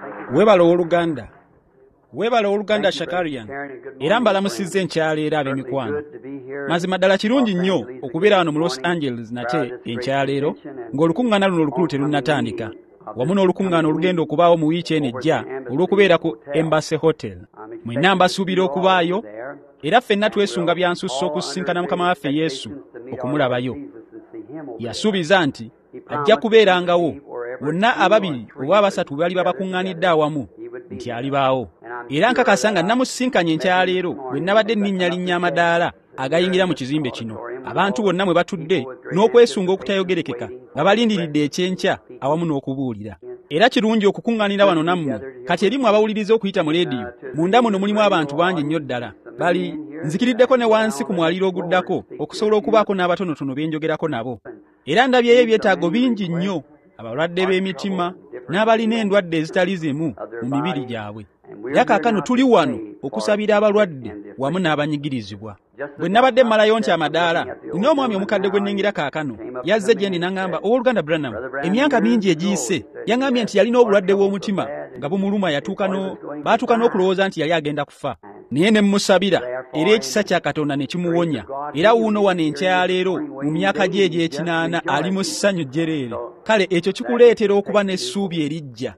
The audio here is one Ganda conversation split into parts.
Webala oluganda. Webala oluganda Shakarian. Era mbalamusizza enkyaleero ab'emikwano. Mazima ddala kirungi nnyo okubeera wano mu Los Angeles nate enkyaleero ng'olukuŋŋaana luno olukulu terunnatandika. Wamu n'olukuŋŋaana olugenda okubaawo mu wiiki eno ejja olw'okubeera ku Embassy Hotel. Mwenna mbasuubira okubaayo era ffenna twesunga byansusse okusisinkana Mukama waffe Yesu okumulabayo. Yasuubiza nti ajja kubeerangawo wonna ababiri oba abasatu bali babakuŋŋaanidde awamu nti alibaawo. Era nkakasa nga namusisinkanye enkyaleero bwe nabadde nninnya amadaala agayingira mu kizimbe kino. Abantu bonna mwe batudde n'okwesunga okutayogerekeka nga balindiridde ekyenkya awamu n'okubuulira. Era kirungi okukuŋŋaanira wano nammwe kati erimu abawuliriza okuyita mu leediyo. Munda muno mulimu abantu bangi nnyo ddala. Bali nzikiriddeko ne wansi ku mwaliiro oguddako okusobola okubaako n'abatonotono benjogerako nabo. Era ndabyeyo ebyetaago bingi nnyo, abalwadde b'emitima n'abalina endwadde ezitali zimu mu mibiri gyabwe. Era kaakano tuli wano okusabira abalwadde wamu n'abanyigirizibwa. Bwe nabadde mmalayo nti amadaala, nina omwami omukadde gwe nnengira kaakano yazze gye ndi n'aŋŋamba, owooluganda Branham, emyaka mingi egiyise yaŋŋambye nti yalina obulwadde bw'omutima nga bumuluma baatuuka n'okulowooza nti yali agenda kufa. Naye ne mmusabira era ekisa kya Katonda ne kimuwonya. Era wuuno wano enkyaleero mu myaka gye egy'ekinaana ali mu ssanyu jjereere. Kale ekyo kikuleetera okuba n'essuubi erijja.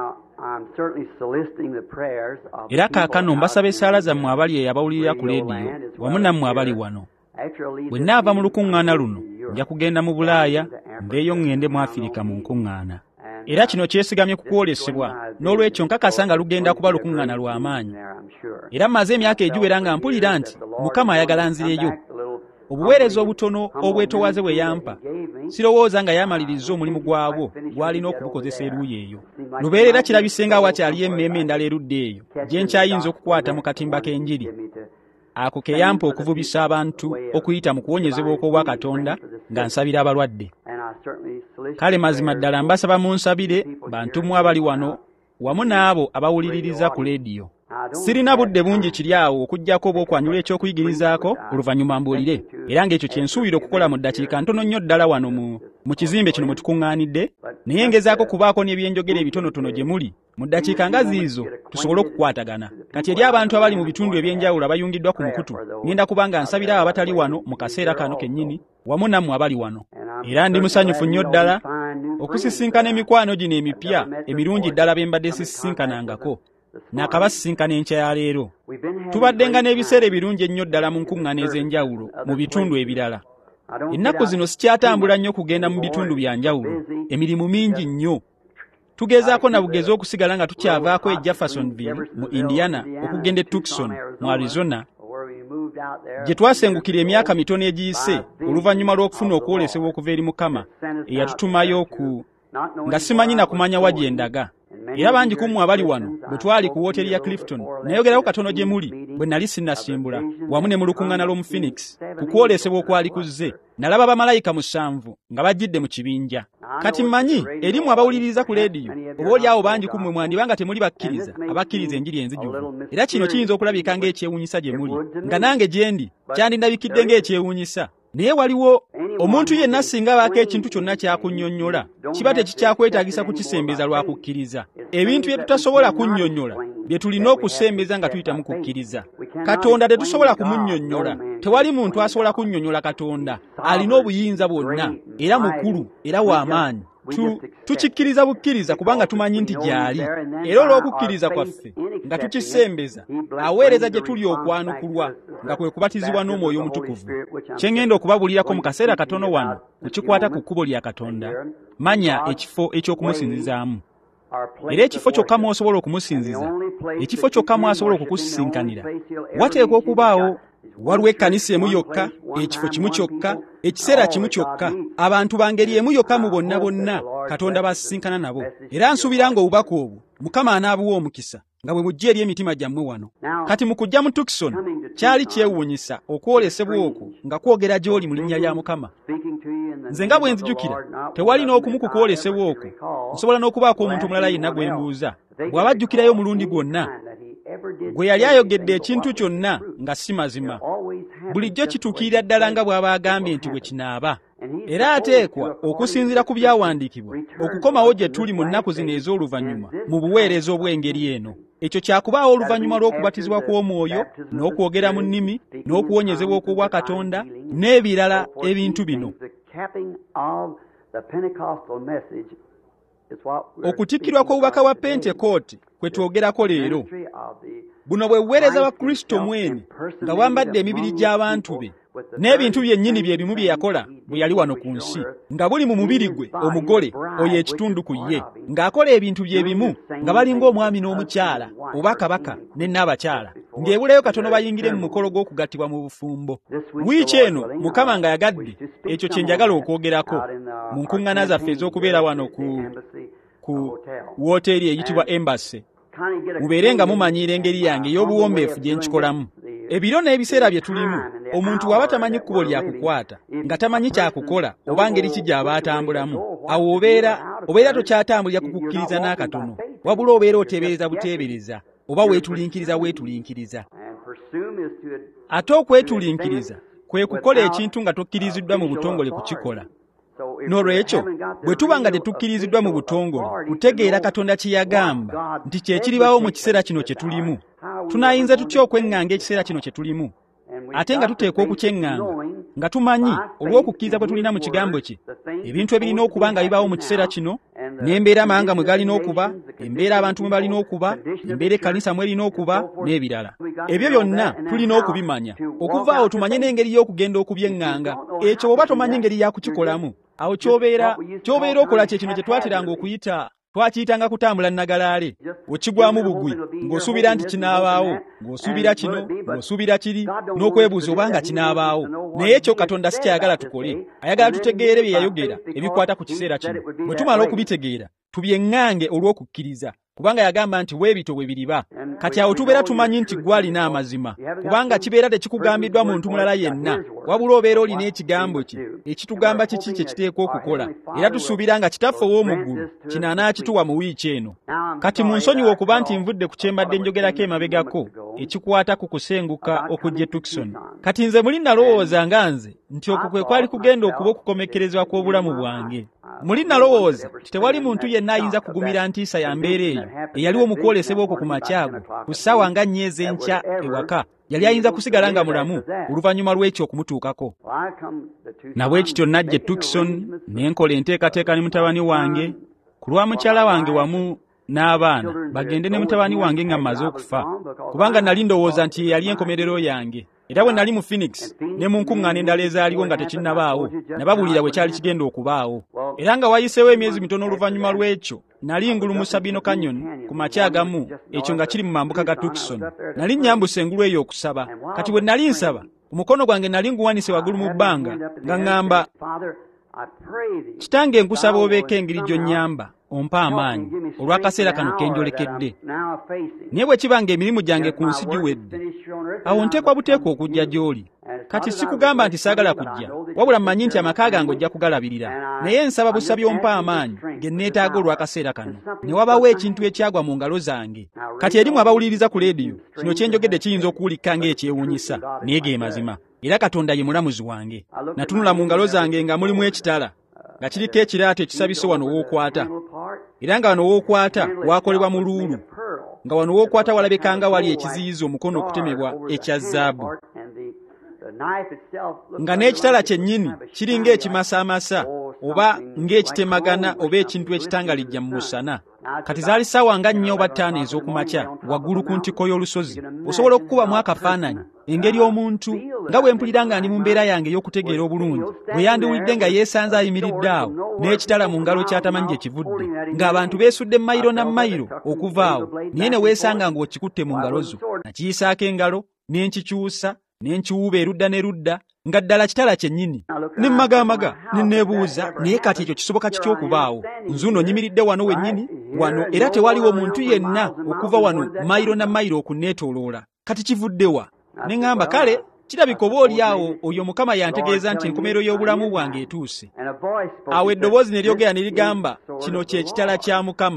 Era kaakano mbasaba essaala zammwe abali eyabawulirira ku leediyo wamu nammwe abali wano. Bwe nnaava mu lukuŋŋaana luno nja kugenda mu Bulaaya mbeeyo ŋŋende mu Afirika mu nkuŋŋaana. Era kino kyesigamye ku kwolesebwa n'olwekyo nkakasa nga lugenda kuba lukuŋŋaana lw'amaanyi. Era mmaze emyaka egiwera nga mpulira nti Mukama ayagala nzireyo. Obuweereza obutono obwetoowaze bwe yampa sirowooza nga yamaliriza omulimu gwabwo gw'alina okubukozesa eruuyi eyo. Lubeerera kirabise nga wakyaliyo emmeeme endala erudde eyo gye nkyayinza okukwata mu katimba k'enjiri. Ako ke yampa okuvubisa abantu okuyita mu kuwonyezebwa okw'obwa Katonda nga nsabira abalwadde. Kale mazima ddala mbasaba munsabire bantu mmwe abali wano wamu n'abo abawuliririza ku leediyo. Sirina budde bungi kiri awo okuggyako oba okwanyula eky'okuyigirizaako oluvannyuma mbuulire. Era ng'ekyo kye nsuubira okukola mu ddakiika ntono nnyo ddala wano mu kizimbe kino mwe tukuŋŋaanidde, naye ngezaako kubaako n'ebyenjogera ebitonotono gye muli mu ddakiika nga ziizo tusobole okukwatagana. Kati eri abantu abali mu bitundu eby'enjawulo abayungiddwa ku mukutu ngenda kuba nga nsabira abo abatali wano mu kaseera kano kennyini wamu nammwe abali wano. Era ndi musanyufu nnyo ddala okusisinkana emikwano gino emipya emirungi ddala be mbadde sisisinkanangako n'akabasisinkana enkyaleero. Tubaddenga n'ebiseera ebirungi ennyo ddala mu nkuŋŋaana ez'enjawulo mu bitundu ebirala. Ennaku zino sikyatambula nnyo kugenda mu bitundu bya njawulo, emirimu mingi nnyo. Tugezaako na bugezi okusigala nga tukyavaako e Jeffersonville mu Indiana okugenda e Tucson mu Arizona gye twasengukira emyaka mitono egiyise oluvannyuma lw'okufuna okwolesebwa okuva eri Mukama eyatutumayo nga simanyi na kumanya wa gye ndaga. Era bangi ku mmwe abali wano bwe twali ku wooteri ya Clifton nayogerako katono gye muli bwe nali sinnasimbula wamu ne mu lukuŋŋaana l'omu Phoenix ku kwolesebwa okwali kuzze. Nalaba bamalayika 7 nga bajjidde mu kibinja. Kati mmanyi erimu abawuliriza ku leediyo oboolyawo bangi ku mmwe mwandibanga temuli bakkiriza abakkiriza enjiri enzijuvu. Era kino kiyinza okulabika ng'ekyewuunyisa gye muli nga nange gye ndi kyandindabikidde ng'ekyewuunyisa. Naye waliwo omuntu yenna singa abaako ekintu kyonna kyakunnyonnyola kiba tekikyakwetaagisa kukisembeza lwa kukkiriza. Ebintu bye tutasobola kunnyonnyola bye tulina okusembeza nga tuyita mu kukkiriza. Katonda tetusobola kumunnyonnyola. Tewali muntu asobola kunnyonnyola Katonda. Alina obuyinza bwonna era mukulu era w'amaanyi. Tukikkiriza bukkiriza kubanga tumanyi nti gy'ali. Era olw'okukkiriza kwaffe nga tukisembeza aweereza gye tuli okwanukulwa nga kwe kubatizibwa n'Omwoyo Omutukuvu. Kye ŋŋenda okubabuulirako mu kaseera katono wano kukikwata ku kkubo lya Katonda. Manya ekifo eky'okumusinzizaamu. Era ekifo kyokka mw'osobola okumusinziza, ekifo kyokka mw'asobola okukusisinkanira, wateekwa okubaawo waliwo ekkanisa emu yokka, ekifo kimu kyokka, ekiseera kimu kyokka, abantu bangeri emu yokka mu bonna bonna Katonda basisinkana nabo. Era nsuubira ng'obubaka obwo Mukama anaabuwa omukisa nga bwe bujja eri emitima gyammwe wano. Kati mu kujja mu Tucson kyali kyewuunyisa okwolesebwa okwo nga kwogera gy'oli mu linnya lya Mukama. Nze nga bwe nzijukira tewali n'okumu ku kwolesebwa okwo nsobola n'okubaako omuntu omulala yenna gwe mbuuza bw'aba ajjukirayo omulundi gwonna gwe yali ayogedde ekintu kyonna nga si mazima. Bulijjo kituukirira ddala nga bw'aba agambye nti bwe kinaaba. era ateekwa okusinziira ku byawandiikibwa okukomawo gye tuli mu nnaku zino ez'oluvannyuma mu buweereza obw'engeri eno. Ekyo kyakubaawo oluvannyuma lw'okubatizibwa kw'Omwoyo n'okwogera mu nnimi n'okuwonyezebwa okw'obwa Katonda n'ebirala ebintu bino. Okutikkirwa kw'obubaka bwa Pentekooti kwe twogerako leero. Buno bwe buweereza bwa Kristo mwene nga bwambadde emibiri gy'abantu be n'ebintu byennyini bye bimu bye yakola bwe yali wano ku nsi, nga buli mu mubiri gwe omugole oyo ekitundu ku ye, ng'akola ebintu bye bimu nga balinga omwami n'omukyala oba kabaka ne n'abakyala, ng'ebulayo katono bayingire mu mukolo gw'okugattibwa mu bufumbo. Wiiki eno Mukama nga yagadde ekyo kye njagala okwogerako mu nkuŋŋaana zaffe ez'okubeera wano ku wooteeri eyitibwa Embassy. Mubeere nga mumanyiira engeri yange ey'obuwombeefu gye nkikolamu. Ebiro n'ebiseera bye tulimu, omuntu bw'aba tamanyi kkubo lya kukwata, nga tamanyi kyakukola oba ngeri ki gy'aba atambulamu, awo obeera tokyatambulira ku kukkiriza n'akatono, wabula obeera oteebereza buteebereza oba weetulinkiriza. Ate okwetulinkiriza kwe kukola ekintu nga tokkiriziddwa mu butongole kukikola. N'olwekyo bwe tuba nga tetukkiriziddwa mu butongole kutegeera Katonda kye yagamba nti kye kiribaawo mu kiseera kino kye tulimu, tunaayinza tutya okweŋŋanga ekiseera kino kye tulimu? Ate nga tuteekwa okukyeŋŋanga nga tumanyi olw'okukkiriza bwe tulina mu kigambo kye ebintu ebirina okuba nga bibaawo mu kiseera kino, n'embeera amawanga mwe galina okuba, embeera abantu mwe balina okuba, embeera ekkanisa mwe erina okuba n'ebirala. Ebyo byonna tulina okubimanya. Okuva awo tumanye n'engeri y'okugenda okubyeŋŋanga. Ekyo bw'oba tomanyi engeri ya kukikolamu, awo ky'obeera okola kye kino kye twateranga twakiyitanga kutambula nnagalaale. Okigwamu bugwi ng'osuubira nti kinaabaawo, ng'osuubira kino, ng'osuubira kiri, n'okwebuuza oba nga kinaabaawo. Naye ekyo Katonda si kyayagala tukole. Ayagala tutegeere bye yayogera ebikwata ku kiseera kino. Bwe tumala okubitegeera tubyeŋŋange olw'okukkiriza, kubanga yagamba nti bwe bityo bwe biriba. Kati awo tubeera tumanyi nti gwe alina amazima, kubanga kibeera tekikugambiddwa muntu mulala yenna, wabula obeera olina ekigambo kye ekitugamba kiki kye kiteekwa okukola, era tusuubira nga Kitaffe ow'omu ggulu kino anaakituwa mu wiiki eno. Kati munsonyiwe okuba nti nvudde ku kye mbadde njogerako emabegako ekikwata ku kusenguka okujja e Tucson. Kati nze muli nalowooza nga nze nti okwo kwe kwali kugenda okuba okukomekkerezebwa kw'obulamu bwange. Muli nalowooza nti tewali muntu yenna ayinza kugumira ntiisa ya mbeera eyo eyaliwo mu kwolesebwa okwo ku makyago ku ssaawa nga nnya ez'enkya ewaka, yali ayinza kusigala nga mulamu oluvannyuma lw'ekyo okumutuukako. Nabwe kityo najja e Tucson ne nkola enteekateeka ne mutabani wange ku lwa mukyala wange wamu n'abaana bagende ne mutabani wange nga mmaze okufa, kubanga nali ndowooza nti yali enkomerero yange. Era bwe nali mu Phoenix ne mu nkuŋŋaana endala ezaaliwo nga tekinnabaawo, nababuulira bwe kyali kigenda okubaawo. Era nga wayiseewo emyezi mitono oluvannyuma lw'ekyo, nali ngulu mu Sabino Canyon ku makya agamu, ekyo nga kiri mu mambuka ga Tucson. Nali nnyambuse engulu eyo okusaba. Kati bwe nali nsaba, omukono gwange nali nguwanise waggulu mu bbanga nga ŋŋamba, Kitange nkusaba obeeko engeri gy'onnyamba ompa amaanyi olw'akaseera kano ke njolekedde. Naye bwe kiba ng'emirimu gyange ku nsi giwedde, awo nteekwa buteekwa okujja gy'oli. Kati sikugamba nti saagala kujja, wabula mmanyi nti amaka gange ojja kugalabirira. Naye nsaba busabi ompa amaanyi ge neetaaga olw'akaseera kano, ne wabawo ekintu ekyagwa mu ngalo zange. Kati erimu abawuliriza ku leediyo, kino kye njogedde kiyinza okuwulika ng'ekyewuunyisa, naye ge mazima. Era Katonda ye mulamuzi wange. Natunula mu ngalo zange nga mulimu ekitala, nga kiriko ekiraato ekisabise wano w'okwata. Era nga wano w'okwata waakolebwa mu luulu, nga wano w'okwata walabikanga wali ekiziyiza omukono okutemebwa ekya zaabu. Nga n'ekitala kyennyini kiri ng'ekimasaamasa oba ng'ekitemagana oba ekintu ekitangalijja mu musana. Kati zaali ssaawa nga 4 oba 5 ez'okumakya waggulu ku ntikko y'olusozi. Osobola okukubamu akafaananyi engeri omuntu nga bwe mpulira nga ndi mu mbeera yange ey'okutegeera obulungi bwe yandiwulidde nga yeesanze ayimiridde awo n'ekitala mu ngalo kyatamanyi gye kivudde, ng'abantu beesudde mayiro na mayiro okuva awo, naye ne weesanga ng'okikutte mu ngalo zo. Nakiyisaako engalo ne nkikyusa ne nkiwuuba erudda n'erudda nga ddala kitala kyennyini. Ne mmagaamaga ne neebuuza, naye kati ekyo kisoboka kitya okubaawo? Nzuuno nyimiridde wano wennyini wano, era tewaliwo muntu yenna okuva wano mayiro na mayiro okunneetooloola. Kati kivudde wa? Ne ŋŋamba, kale kirabika oba oli awo oyo Mukama yantegeeza nti enkomerero y'obulamu bwange etuuse. Awo eddoboozi ne lyogera ne ligamba, kino kye kitala kya Mukama.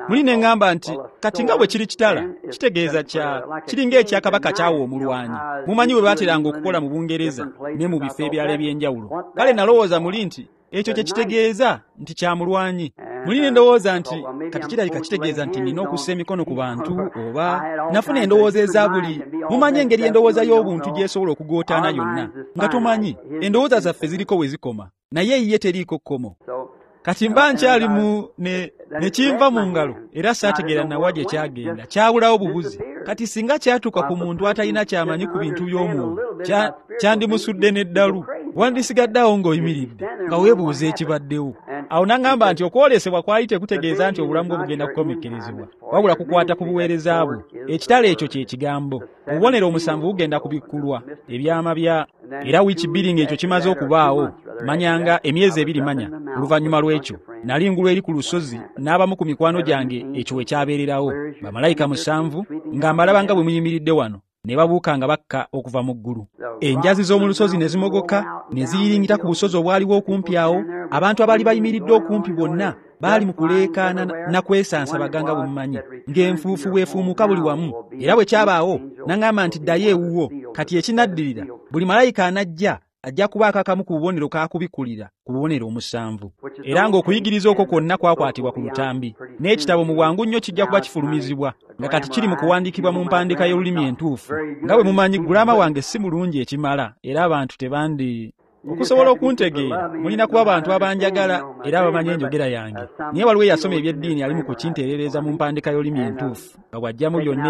muli ne ŋŋamba nti kati nga bwe kiri kitala kitegeeza kiringa ekya kabaka kyawa omulwanyi. Mumanyi bwe baateranga okukola mu Bungereza ne mu bifo ebirala eby'enjawulo. Kale nalowooza muli nti ekyo kye kitegeeza nti kya mulwanyi. Muli ne ndowooza nti kati kirabika kitegeeza nti nina okussa emikono ku bantu oba nafuna endowooza eza buli. Mumanyi engeri endowooza y'obuntu gy'esobola okugootaana yonna nga tomanyi. Endowooza zaffe ziriko we zikoma naye ye teriiko kkomo. Kati mba nkyalimu ne kinva mu ngalo era saategeera nawa gye kyagenda. Kyabulawo bubuzi. Kati singa kyatuuka ku muntu atalina kyamanyi ku bintu by'omwoyo kyandimusudde n'eddalu. Wandisigaddeawo ng'oyimiridde nga weebuuza ekibaddewo. Awo n'aŋŋamba nti okwolesebwa kwali tekutegeeza nti obulamu bwo bugenda kukomekkerezebwa, wabula kukwata ku buweereza bwo. Ekitala ekyo kye kigambo. Obubonero omusanvu bugenda kubikkulwa. Ebyama bya era wiiki bbiri ng'ekyo kimaze okubaawo. Manyanga emyezi 2 manya. Oluvannyuma lw'ekyo nali ngulu eri ku lusozi n'abamu ku mikwano gyange ekyo we kyabeererawo. Bamalayika 7 nga mbalaba nga bwe muyimiridde wano ne babuuka nga bakka okuva mu ggulu. Enjazi z'omu lusozi ne zimogoka ne ziyiringita ku busozi obwaliwo okumpi awo. Abantu abaali bayimiridde okumpi bonna baali mu kuleekaana na kwesansa baganga bwe mumanyi ng'enfuufu bwefuumuka buli wamu. Era bwe kyabaawo n'aŋŋamba nti ddayo ewuwo. Kati ekinaddirira buli malayika ajja kubaako akamu ku bubonero kaakubikkulira ku bubonero 7. Era ng'okuyigiriza okwo kwonna kwakwatibwa ku lutambi. N'ekitabo mu bwangu nnyo kijja kuba kifulumizibwa nga kati kiri mu kuwandiikibwa mu mpandiika y'olulimi entuufu. Nga bwe mumanyi gulama wange si mulungi ekimala era abantu tebandi okusobola okuntegeera mulina kuba abantu abanjagala era abamanyi enjogera yange. Naye waliwo eyasoma eby'eddiini ali mu kukinteerereza mu mpandiika y'olulimi entuufu nga bw'ajjamu byonna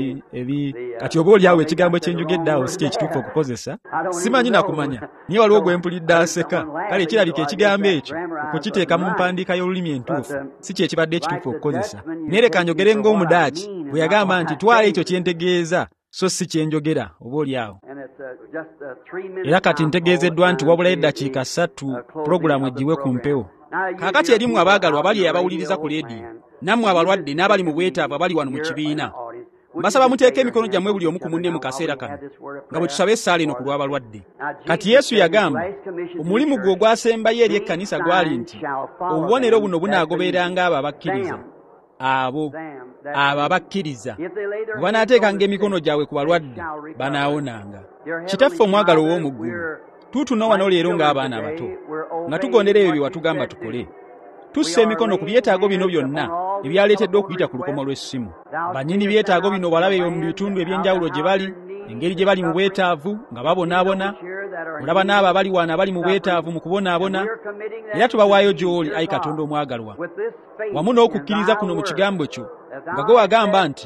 ebi kati oba oliawo ekigambo ekyenjogedde awo si kyekituufu okukozesa. Simanyi nakumanya naye waliwo gwe mpulidde aseka. Kale kirabika ekigambo ekyo okukiteeka mu mpandiika y'olulimi entuufu si kyekibadde ekituufu okukozesa. Naye leka njogere ng'Omudaaki bwe yagamba nti twala ekyo kyentegeeza so si kyenjogera oba oliawo. Era kati ntegeezeddwa nti wabulayo eddakiika 3 pulogulaamu eggiwe ku mpewo. Kaakati erimu abaagalwa abali abawuliriza ku leediyo nammwe abalwadde n'abali mu bwetaavu abali wano mu kibiina, mbasaba muteeke emikono gyammwe buli omu ku munne mu kaseera kano nga bwe tusaba essaala eno ku lw'abalwadde. Kati Yesu yagamba omulimu gwe ogwasembayo eri ekkanisa gwali nti obubonero buno bunaagobereranga abo abakkiriza. Abo abakkiriza bwe banaateekanga emikono gyabwe ku balwadde banaawonanga. Kitaffe omwagalo ow'omu ggulu, tuutuno wano leero ng'abaana abato nga tugondera ebyo bye watugamba tukole. Tussa emikono ku byetaago bino byonna ebyaleeteddwa okuyita ku lukomo lw'essimu. Bannyini byetaago bino balabe mu bitundu eby'enjawulo gye bali, engeri gye bali mu bwetaavu nga babonaabona. Olaba n'abo abali wano abali mu bwetaavu mu kubonaabona. Era tubawaayo gy'oli, Ayi Katonda omwagalwa, wamu n'okukkiriza kuno mu kigambo kyo nga gwe wagamba nti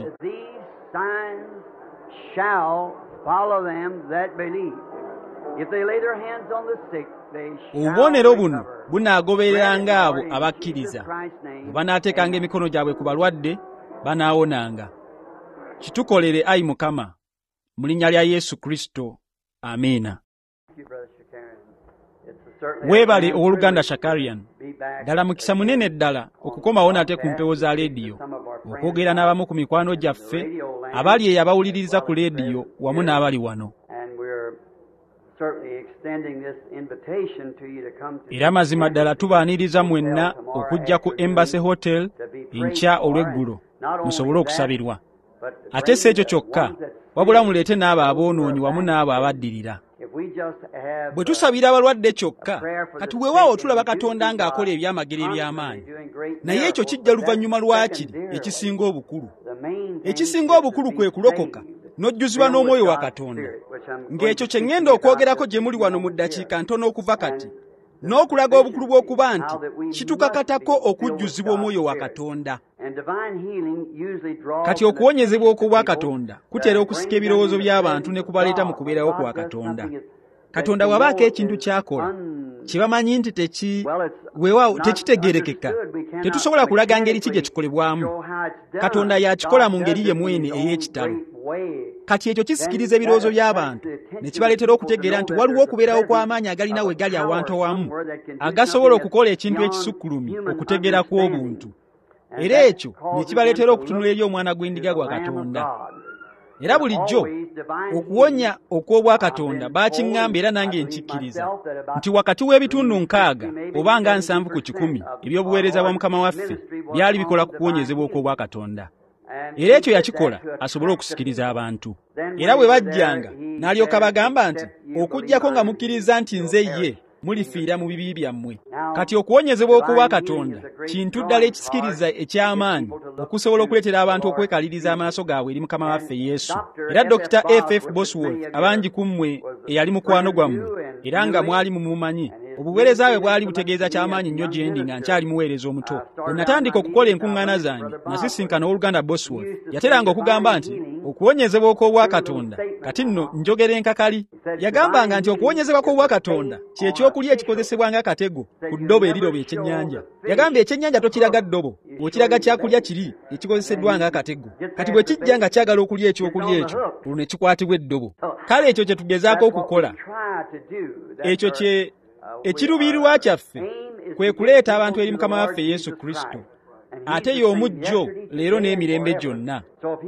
obubonero buno bunaagobereranga abo abakkiriza. Bwe banaateekanga emikono gyabwe ku balwadde banaawonanga. Kitukolere, Ayi Mukama, mu linnya lya Yesu Kristo. Amiina. Weebale owooluganda Shakarian. Ddala mukisa munene ddala okukomawo nate ku mpewo za leediyo okwogera n'abamu ku mikwano gyaffe abali eyabawuliriza ku leediyo wamu n'abali wano. Era mazima ddala tubaaniriza mwenna okujja ku Embassy Hotel enkya olw'eggulo musobole okusabirwa. Ate si ekyo kyokka, wabula muleete n'abo aboonoonyi wamu n'abo abaddirira. Bwe tusabira abalwadde kyokka, kati weewaawo tulaba Katonda ng'akola ebyamagero eby'amaanyi. Naye ekyo kijja luvannyuma lwakiri ekisinga obukulu. Ekisinga obukulu kwe kulokoka n'ojjuzibwa n'Omwoyo wa Katonda. Ng'ekyo kye ŋŋenda okwogerako gye muli wano mu ddakiika ntono okuva kati, n'okulaga obukulu bw'okuba nti kitukakatako okujjuzibwa Omwoyo wa Katonda. Kati okuwonyezebwa okubwa Katonda kutera okusika ebirowoozo by'abantu ne kubaleeta mu kubeerawo kwa Katonda. Katonda bw'abaako ekintu ky'akola kye bamanyi nti weewaawo tekitegeerekeka, tetusobola kulaga ngeri ki gye kikolebwamu. Katonda yakikola mu ngeri ye mwene ey'ekitalo. Kati ekyo kisikiriza ebirowoozo by'abantu ne kibaleetera okutegeera nti waliwo okubeerawo kw'amaanyi agalina we gali awantu awamu agasobola okukola ekintu ekisukkulumi okutegeera kw'obuntu. Era ekyo ne kibaleetera okutunula eri omwana gw'endiga gwa Katonda. Era bulijjo okuwonya okw'obwakatonda bakiŋŋamba era nange nkikkiriza nti wakati w'ebitundu 6 oba nga 7 ku 10 eby'obuweereza bwa Mukama waffe byali bikola ku kuwonyezebwa okw'obwakatonda. Era ekyo yakikola asobole okusikiriza abantu. Era bwe bajjanga n'alyoka bagamba nti okuggyako nga mukkiriza nti nze ye mulifiira mu bibi byammwe. Kati okuwonyezebwa okw'obwakatonda kintu ddala ekisikiriza eky'amaanyi okusobola okuleetera abantu okwekaliriza amaaso gaabwe eri Mukama waffe Yesu. Era Dr. F.F. Bosworth abangi ku mmwe eyali mukwano gwammwe era nga mwali mumumanyi, obuweereza bwe bwali butegeeza ky'amaanyi nnyo gye ndi nga nkyali muweereza omuto. Bwe natandika okukola enkuŋŋaana zange nasisinkana owooluganda Bosworth yateranga okugamba nti okuwonyezebwa okw'obwakatonda kati nno njogera enkakali. Yagambanga nti okuwonyezebwa kw'obwakatonda ky'ekyokulya ekikozesebwa ng'akatego ku ddobo eriroba ekyennyanja. Yagamba ekyennyanja tokiraga ddobo, okiraga kyakulya kiri ekikozeseddwa ng'akatego. Kati bwe kijja nga kyagala okulya ekyokulya ekyo olwo ne kikwatibwa eddobo. Kale ekyo kye tugezaako okukola, ekyo kye ekiruubirirwa kyaffe kwe kuleeta abantu eri Mukama waffe Yesu Kristo, ate y'omujjo leero n'emirembe gyonna.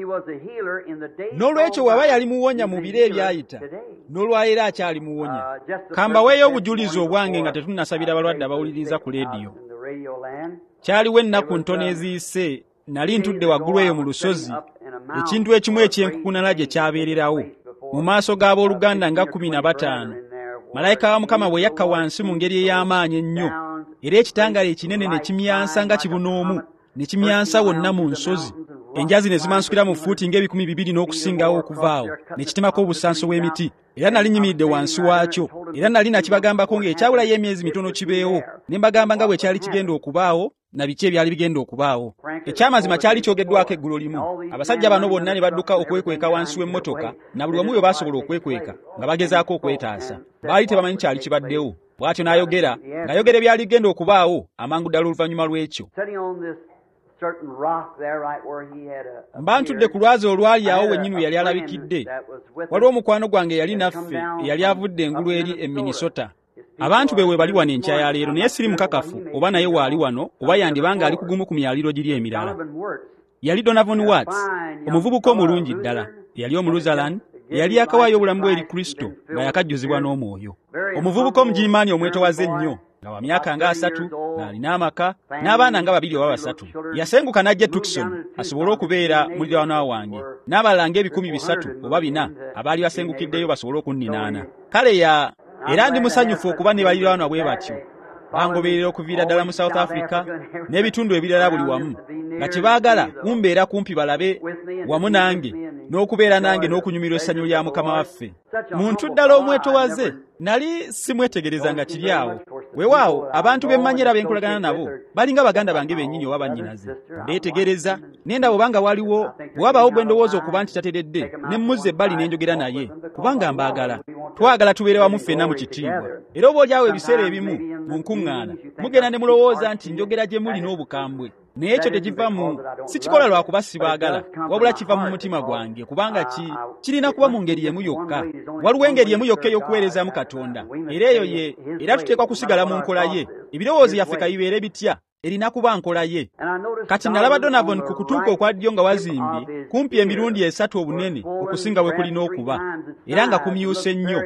N'olwekyo waba yali muwonya mu biro ebyayita, n'olwaleero akyali muwonya. Kambaweeyo obujulizi obwange nga tetunnasabira balwadde abawuliriza ku leediyo. Kyaliwo ennaku ntono eziyise nali ntudde waggulu eyo mu lusozi, ekintu ekimu ekyenkukunala gye kyabeererawo mu maaso g'abooluganda nga 15. Malayika wa Mukama bwe yakka wansi mu ngeri ey'amaanyi ennyo, era ekitangaala ekinene ne kimyansa nga kibunoomu, ne kimyansa wonna mu nsozi. Enjazi ne zimansukira mu fuuti ng'ebikumi 200 n'okusingawo okuvaawo, ne kitemako obusanso bw'emiti. Era nali nyimiridde wansi waakyo, era nali nakibagambako ng'ekyabulayo emyezi mitono kibeewo, ne mbagamba nga bwe kyali kigenda okubaawo na biki ebyali bigenda okubaawo. Ekyamazima kyali kyogeddwako eggulo limu. Abasajja bano bonna ne badduka okwekweka wansi w'emmotoka, na buli omu yo baasobola okwekweka nga bagezaako okwetaasa. Baali tebamanyi kyali kibaddewo. Bw'atyo n'ayogera, ng'ayogera ebyali bigenda okubaawo amangu ddala oluvannyuma lw'ekyo. Mba ntudde ku lwazi olwali awo wennyini yali alabikidde. Waliwo omukwano gwange yali naffe eyali avudde engulu eri e Minnesota. Abantu be bali wano enkya ya leero, naye siri mukakafu oba naye waali wano oba yandibanga ali kugumu ku myaliro giri emirala. Yali Donovan Watts, omuvubuka omulungi ddala, yali Omuluzalani, yali akawaayo obulamu bwe eri Kristo nga yakajjuzibwa n'Omwoyo. Omuvubuka omugimaani omwetowaze ennyo, nga wa myaka nga 3, ng'alina amaka n'abaana nga 2 oba 3. Yasenguka n'ajja Tucson asobole okubeera muliraanwa wange, n'abalala ng'ebikumi 3 oba 4 abaali basengukiddeyo basobole okunninaana. Kale era ndi musanyufu okuba ne baliraanwa bwe batyo. Bangoberera okuviira ddala mu South Africa n'ebitundu ebirala buli wamu, nga kibaagala kumbeera kumpi balabe wamu nange n'okubeera nange n'okunyumirwa essanyu lya Mukama waffe. Muntu ddala omwetowaze, nali simwetegereza nga kiri awo. Weewaawo abantu b'emmanyira b'enkolagana nabo balinga baganda bange bennyini oba bannyinaze. Ndeetegereza nenda bw'obanga waliwo bw'wabaawo gwe ndowooza okuba nti tateredde, ne mmuzza ebbali ne njogera naye, kubanga mbaagala. Twagala tubeere wamu ffenna mu kitiibwa. Era oboolyawo ebiseera ebimu mu nkuŋŋaana mugenda ne mulowooza nti njogera gye muli n'obukambwe, naye ekyo tekiva mu sikikola lwa kuba sibaagala, wabula kiva mu mutima gwange, kubanga kirina kuba mu ngeri emu yokka. Waliwo engeri emu yokka ey'okuweerezaamu Katonda, era eyo era tuteekwa kusigala mu nkola ye. Ebirowoozo yaffe kayibeere bitya, erina kuba nkola ye. Kati nalaba Donovan ku kutuuka okwa ddyo nga wazimbye kumpi emirundi 3 obunene okusinga bwe kulina okuba, era nga kumyuse nnyo.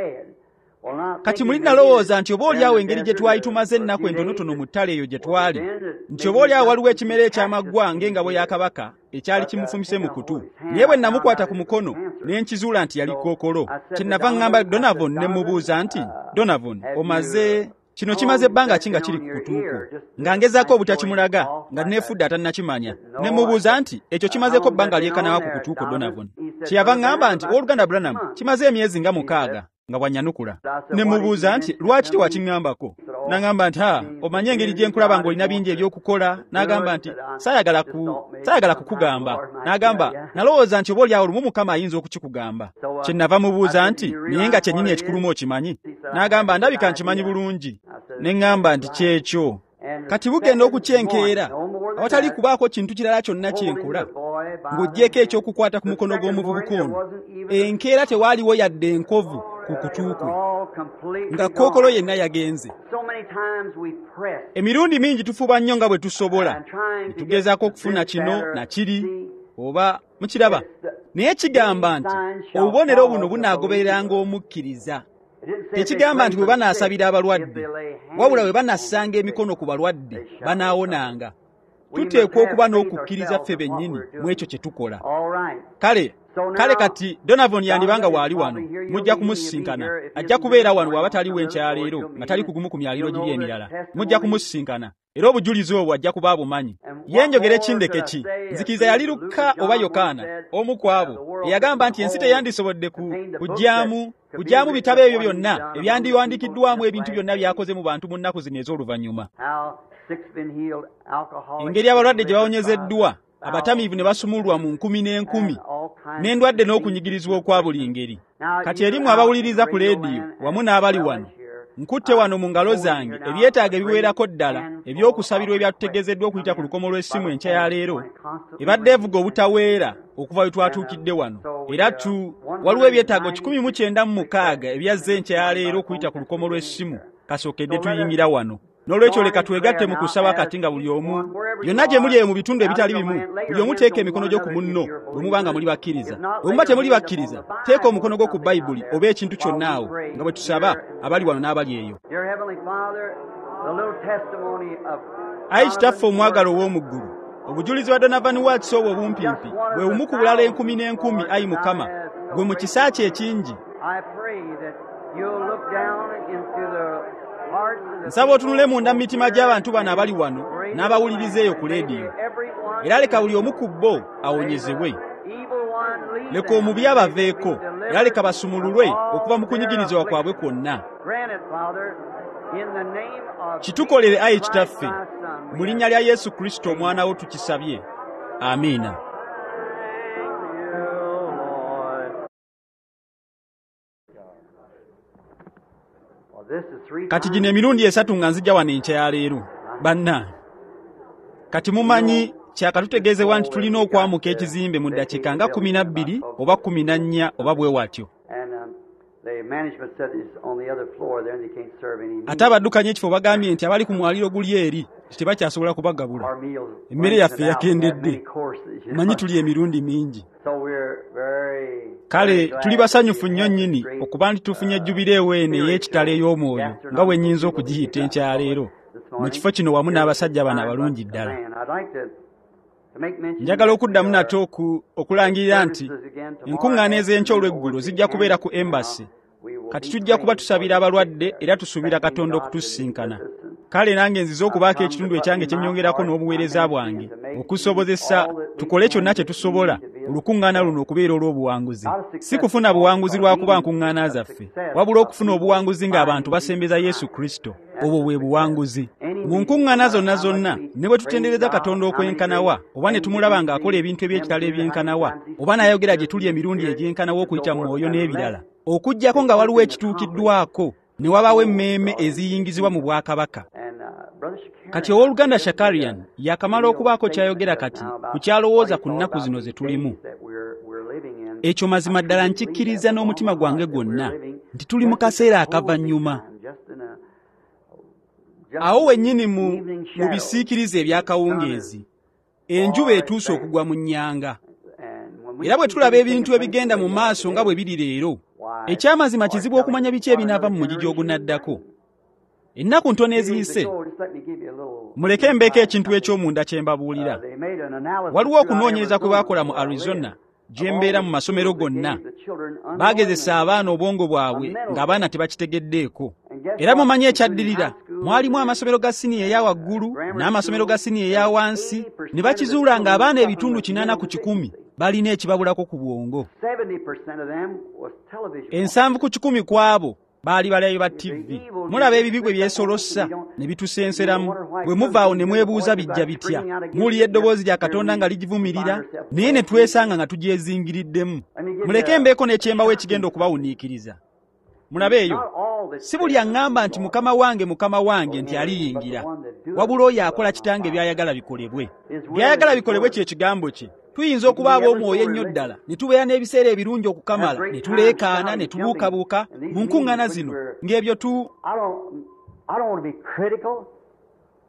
Kati muli nalowooza nti oboolyawo engeri gye twali tumaze ennaku entonotono mu ttale eyo gye twali, nti oboolyawo waliwo ekimere eky'amaggwa ng'engabo ya kabaka ekyali kimufumise mu kutu. Naye bwe namukwata ku mukono ne nkizuula nti yali kkookolo, kyennava ŋŋamba Donovan ne mubuuza nti, Donovan, kino kimaze ebbanga ki nga kiri ku kutuuko? Nga ngezaako obutakimulaga nga neefudde atannakimanya. Ne mubuuza nti ekyo kimazeeko ebbanga lyekanawa ku kutuuko Donovan. Kyeyava ŋŋamba nti owooluganda Branham, kimaze emyezi nga 6 nga bwannyanukula. Ne mubuuza nti lwaki tewakiŋŋambako? N'aŋŋamba nti omanye engeri gye nkulaba ng'olina bingi eby'okukola. N'agamba nti saayagala kukugamba. N'agamba nalowooza nti oboolyawo lumu Mukama ayinza okukikugamba. Kyennava mubuuza nti naye nga kyennyini ekikulumu okimanyi? N'agamba ndabika nkimanyi bulungi. Ne ŋŋamba nti kyekyo. Kati bugenda okukyenkeera awatali kubaako kintu kirala kyonna kyenkola ng'oggyeko eky'okukwata ku mukono gw'omuvubuka ono. Enkeera tewaaliwo yadde enkovu ku kutuukwe, nga kkookolo yenna yagenze. Emirundi mingi tufuba nnyo nga bwe tusobola, tugezaako okufuna kino na kiri, oba mukiraba naye kigamba nti obubonero buno bunaagobereranga omukkiriza. Tekigamba nti bwe banaasabira abalwadde, wabula bwe banassanga emikono ku balwadde banaawonanga. Tuteekwa okuba n'okukkiriza ffe bennyini mu ekyo kye tukola. Kale kati Donovan yandibanga waali wano, mujja kumusisinkana. Ajja kubeera wano waba taliwo enkyaleero nga tali kugumu ku myaliro giri emirala. Mujja kumusisinkana. Era obujulizi obwo ajja kuba bumanyi. Ye njogere kindeke ki? Nzikiriza yali Luka oba Yokaana, omu ku abo, eyagamba nti ensi teyandisobodde kujjaamu bitabo ebyo byonna ebyandiwandikiddwamu ebintu byonna byakoze mu bantu mu nnaku zino ez'oluvannyuma. Engeri abalwadde gye bawonyezeddwa, abatamiivu ne basumulwa mu nkumi n'enkumi, n'endwadde n'okunyigirizibwa okwa buli ngeri. Kati erimu abawuliriza ku leediyo wamu n'abali wano, nkutte wano mu ngalo zange ebyetaaga ebiwerako ddala eby'okusabirwa ebyatutegezeddwa okuyita ku lukomo lw'essimu enkya ya leero, ebadde evuga obutaweera okuva we twatuukidde wano. Era waliwo ebyetaago 196 ebyazze enkya ya leero okuyita ku lukomo lw'essimu kasookedde tuyingira wano. N'olwekyo leka twegatte mu kusaba kati nga buli omu, byonna gye muli eyo mu bitundu ebitali bimu, buli omu teeka emikono gyo ku munno bwe muba nga muli bakkiriza. Bwe muba temuli bakkiriza, teeka omukono gwo ku Bayibuli oba ekintu kyonna awo nga bwe tusaba abali wano n'abali eyo. Ayi Kitaffe omwagalo ow'omu ggulu, obujulizi bwa Donovan Watts obwo obumpimpi bwe bumu ku bulala 10,000, Ayi Mukama, gwe mu kisa kye ekingi. Nsaba otunule munda mu mitima gy'abantu bano abali wano n'abawuliriza eyo ku leediyo. Era leka buli omu ku bo awonyezebwe. Leka omubi abaveeko, era leka basumululwe okuva mu kunyigirizibwa kwabwe kwonna. Kitukolere Ayi Kitaffe, mu linnya lya Yesu Kristo omwana wo tukisabye. Amiina. Kati gino emirundi 3 nga nzija wano enkya ya leero. Banna, kati mumanyi kyakatutegeezebwa nti tulina okwamuka ekizimbe mu ddakiika nga 12 oba 14 oba bwe watyo. Ate abaddukanya ekifo bagambye nti abali ku mwaliro guli eri tebakyasobola kubagabula. Emmere yaffe yakendedde. Manyi tuli emirundi mingi. Kale tuli basanyufu nnyo nnyini okuba nti tufunye jubireewo eno ey'ekitalo ey'omwoyo nga bwe nnyinza okugiyita enkya ya leero mu kifo kino wamu n'abasajja bano abalungi ddala. Njagala okuddamu nate okulangirira nti enkuŋŋaana ez'enkya olw'eggulo zijja kubeera ku Embassy. Kati tujja kuba tusabira abalwadde era tusuubira Katonda okutusisinkana. Kale nange nzize okubaako ekitundu ekyange kye nnyongerako n'obuweereza bwange okusobozesa tukole kyonna kye tusobola olukuŋŋaana luno okubeera olw'obuwanguzi. Si kufuna buwanguzi lwa kuba nkuŋŋaana zaffe, wabula okufuna obuwanguzi ng'abantu basembeza Yesu Kristo. Obwo bwe buwanguzi. Mu nkuŋŋaana zonna ne bwe tutendereza Katonda okwenkanawa, oba ne tumulaba ng'akola ebintu eby'ekitalo ebyenkanawa, oba n'ayogera gye tuli emirundi egyenkanawa okuyita mu mwoyo n'ebirala, okuggyako nga waliwo ekituukiddwako ne wabaawo emmeeme eziyingizibwa mu bwakabaka. Kati owooluganda Shakarian yakamala okubaako kyayogera kati ku kyalowooza ku nnaku zino ze tulimu. Ekyo mazima ddala nkikkiriza n'omutima gwange gwonna nti tuli mu kaseera akavannyuma. Awo wennyini mu bisiikirize eby'akawungeezi, enjuba etuuse okugwa mu nnyanga. Era bwe tulaba ebintu ebigenda mu maaso nga bwe biri leero, ekyamazima kizibu okumanya biki ebinaava mu mugigi ogunaddako. Ennaku ntono eziyise, muleke mbeeko ekintu eky'omunda kye mbabuulira. Waliwo okunoonyereza kwe baakola mu Arizona gye mbeera mu masomero gonna. Baagezesa abaana obwongo bwabwe ng'abaana tebakitegeddeeko. Era mumanyi ekyaddirira, mwalimu amasomero ga siniya eya waggulu n'amasomero ga siniya eya wansi, ne bakizuula ng'abaana ebitundu 80 ku 100 balina ekibabulako ku bwongo. 70 ku 100 ku abo baali balabi ba TV. Mulaba ebibi bwe byesolossa ne bitusenseramu. Bwe muvaawo ne mwebuuza bijja bitya. Muwulira eddoboozi lya Katonda nga ligivumirira, naye ne twesanga nga tugyezingiriddemu. Muleke embeeko n'ekyembawo ekigenda okubawuniikiriza. Mulabe eyo, si buli aŋŋamba nti Mukama wange nti aliyingira, wabula oyo akola kitange by'ayagala bikolebwe. By'ayagala bikolebwe kye kigambo kye. Tuyinza okuba ab'omwoyo ennyo ddala ne tubeera n'ebiseera ebirungi okukamala, ne tuleekaana, ne tubuukabuuka mu nkuŋŋaana zino ng'ebyo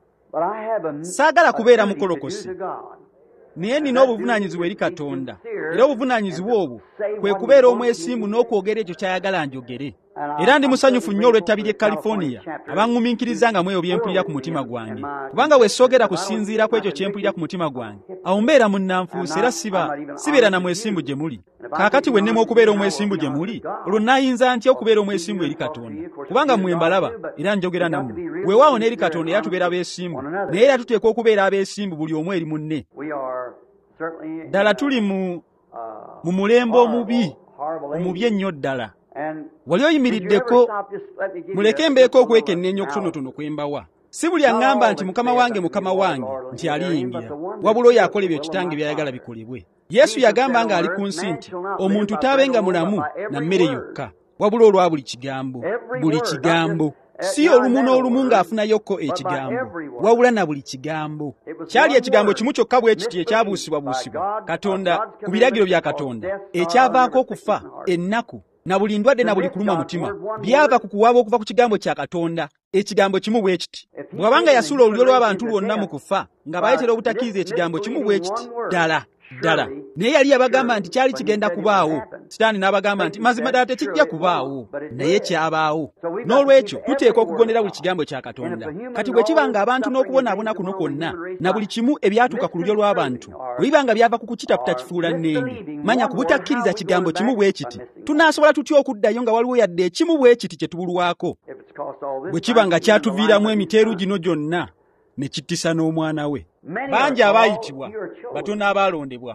saagala kubeera mukolokosi, naye nina obuvunaanyizibwa eri Katonda era obuvunaanyizibwa obwo kwe kubeera omwesimbu n'okwogera ekyo ky'ayagala njogere. Era ndi musanyufu nnyo olw'ettabi ly'e California abaŋŋumiikiriza nga mweyo byempulira ku mutima gwange, kubanga bwe soogera kusinziira ku ekyo kye mpulira ku mutima gwange, awo mbeera munnanfuusi era sibeera na mwesimbu gye muli. Kaakati bwe nnema okubeera omwesimbu gye muli, olwo nnaayinza ntya okubeera omwesimbu eri Katonda? Kubanga mmwe mbalaba era njogera nammwe. Weewaawo n'eri Katonda era tubeera beesimbu, naye era tuteekwa okubeera abeesimbu buli omu eri munne. Ddala tuli mu mulembe omubi ennyo ddala. Wali oyimiriddeko, muleke mbeeko okwekenneenya okutonotono kwe mbawa. Si buli aŋŋamba nti Mukama wange nti aliyingira, wabula oyo akola ebyo Kitange by'ayagala bikolebwe. Yesu yagamba ng'ali ku nsi nti omuntu taabenga mulamu na mmere yokka, wabula olwa buli kigambo. Si olumu n'olumu ng'afunayokko ekigambo, wabula na buli kigambo. Kyali ekigambo kimu kyokka bwe kiti ekyabuusibwabuusibwa Katonda ku biragiro bya Katonda, ekyavaako okufa, ennaku, na buli ndwadde na buli kuluma mutima, byava ku kuwaaba okuva ku kigambo kya Katonda. Ekigambo kimu bwe kiti. Bw'abanga yasula olulyo lw'abantu lwonna mu kufa, nga bayetera obutakkiriza ekigambo kimu bwe kiti, ddala. Naye yali yabagamba nti kyali kigenda kubaawo. Sitaani n'abagamba nti mazima ddala tekijja kubaawo, naye kyabaawo. N'olwekyo tuteekwa okugondera buli kigambo kya Katonda. Kati bwe kiba ng'abantu n'okubonaabona kuno kwonna, na buli kimu ebyatuuka ku lulyo lw'abantu, bwe biba nga byava ku kukita butakifuula nnenge, manya ku butakkiriza kigambo kimu bwe kiti, tunaasobola tutya okuddayo nga waliwo yadde ekimu bwe kiti kye tubulwako? Bwe kiba nga kyatuviiramu emiteeru gino gyonna, ne kittisa n'omwana we. Bangi abaayitibwa, batono abaalondebwa.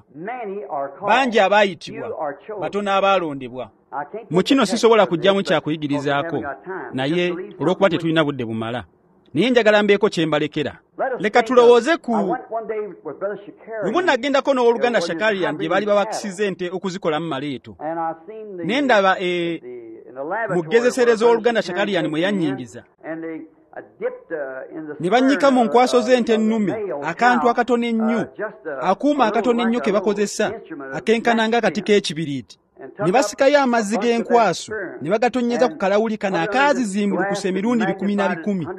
Mu kino sisobola kujjamu kyakuyigirizaako, naye olw'okuba tetulina budde bumala. Naye njagala mbeeko kye mbalekera. Leka tulowooze ku lumu nagendako n'owooluganda Shakarian gye baali bawakisiza ente okuzikolamu maleeto. Ne ndaba mu gezesereza w'oluganda Shakarian mwe yannyingiza. Ne bannyika mu nkwaso z'ente ennume akantu akatono ennyo, akuuma akatono ennyo ke bakozesa akenkana ng'akati k'ekibiriiti. Ne basikayo amazzi g'enkwaso ne bagatonnyeza ku kalawuli kano akaazizimbulukusa emirundi 10,000.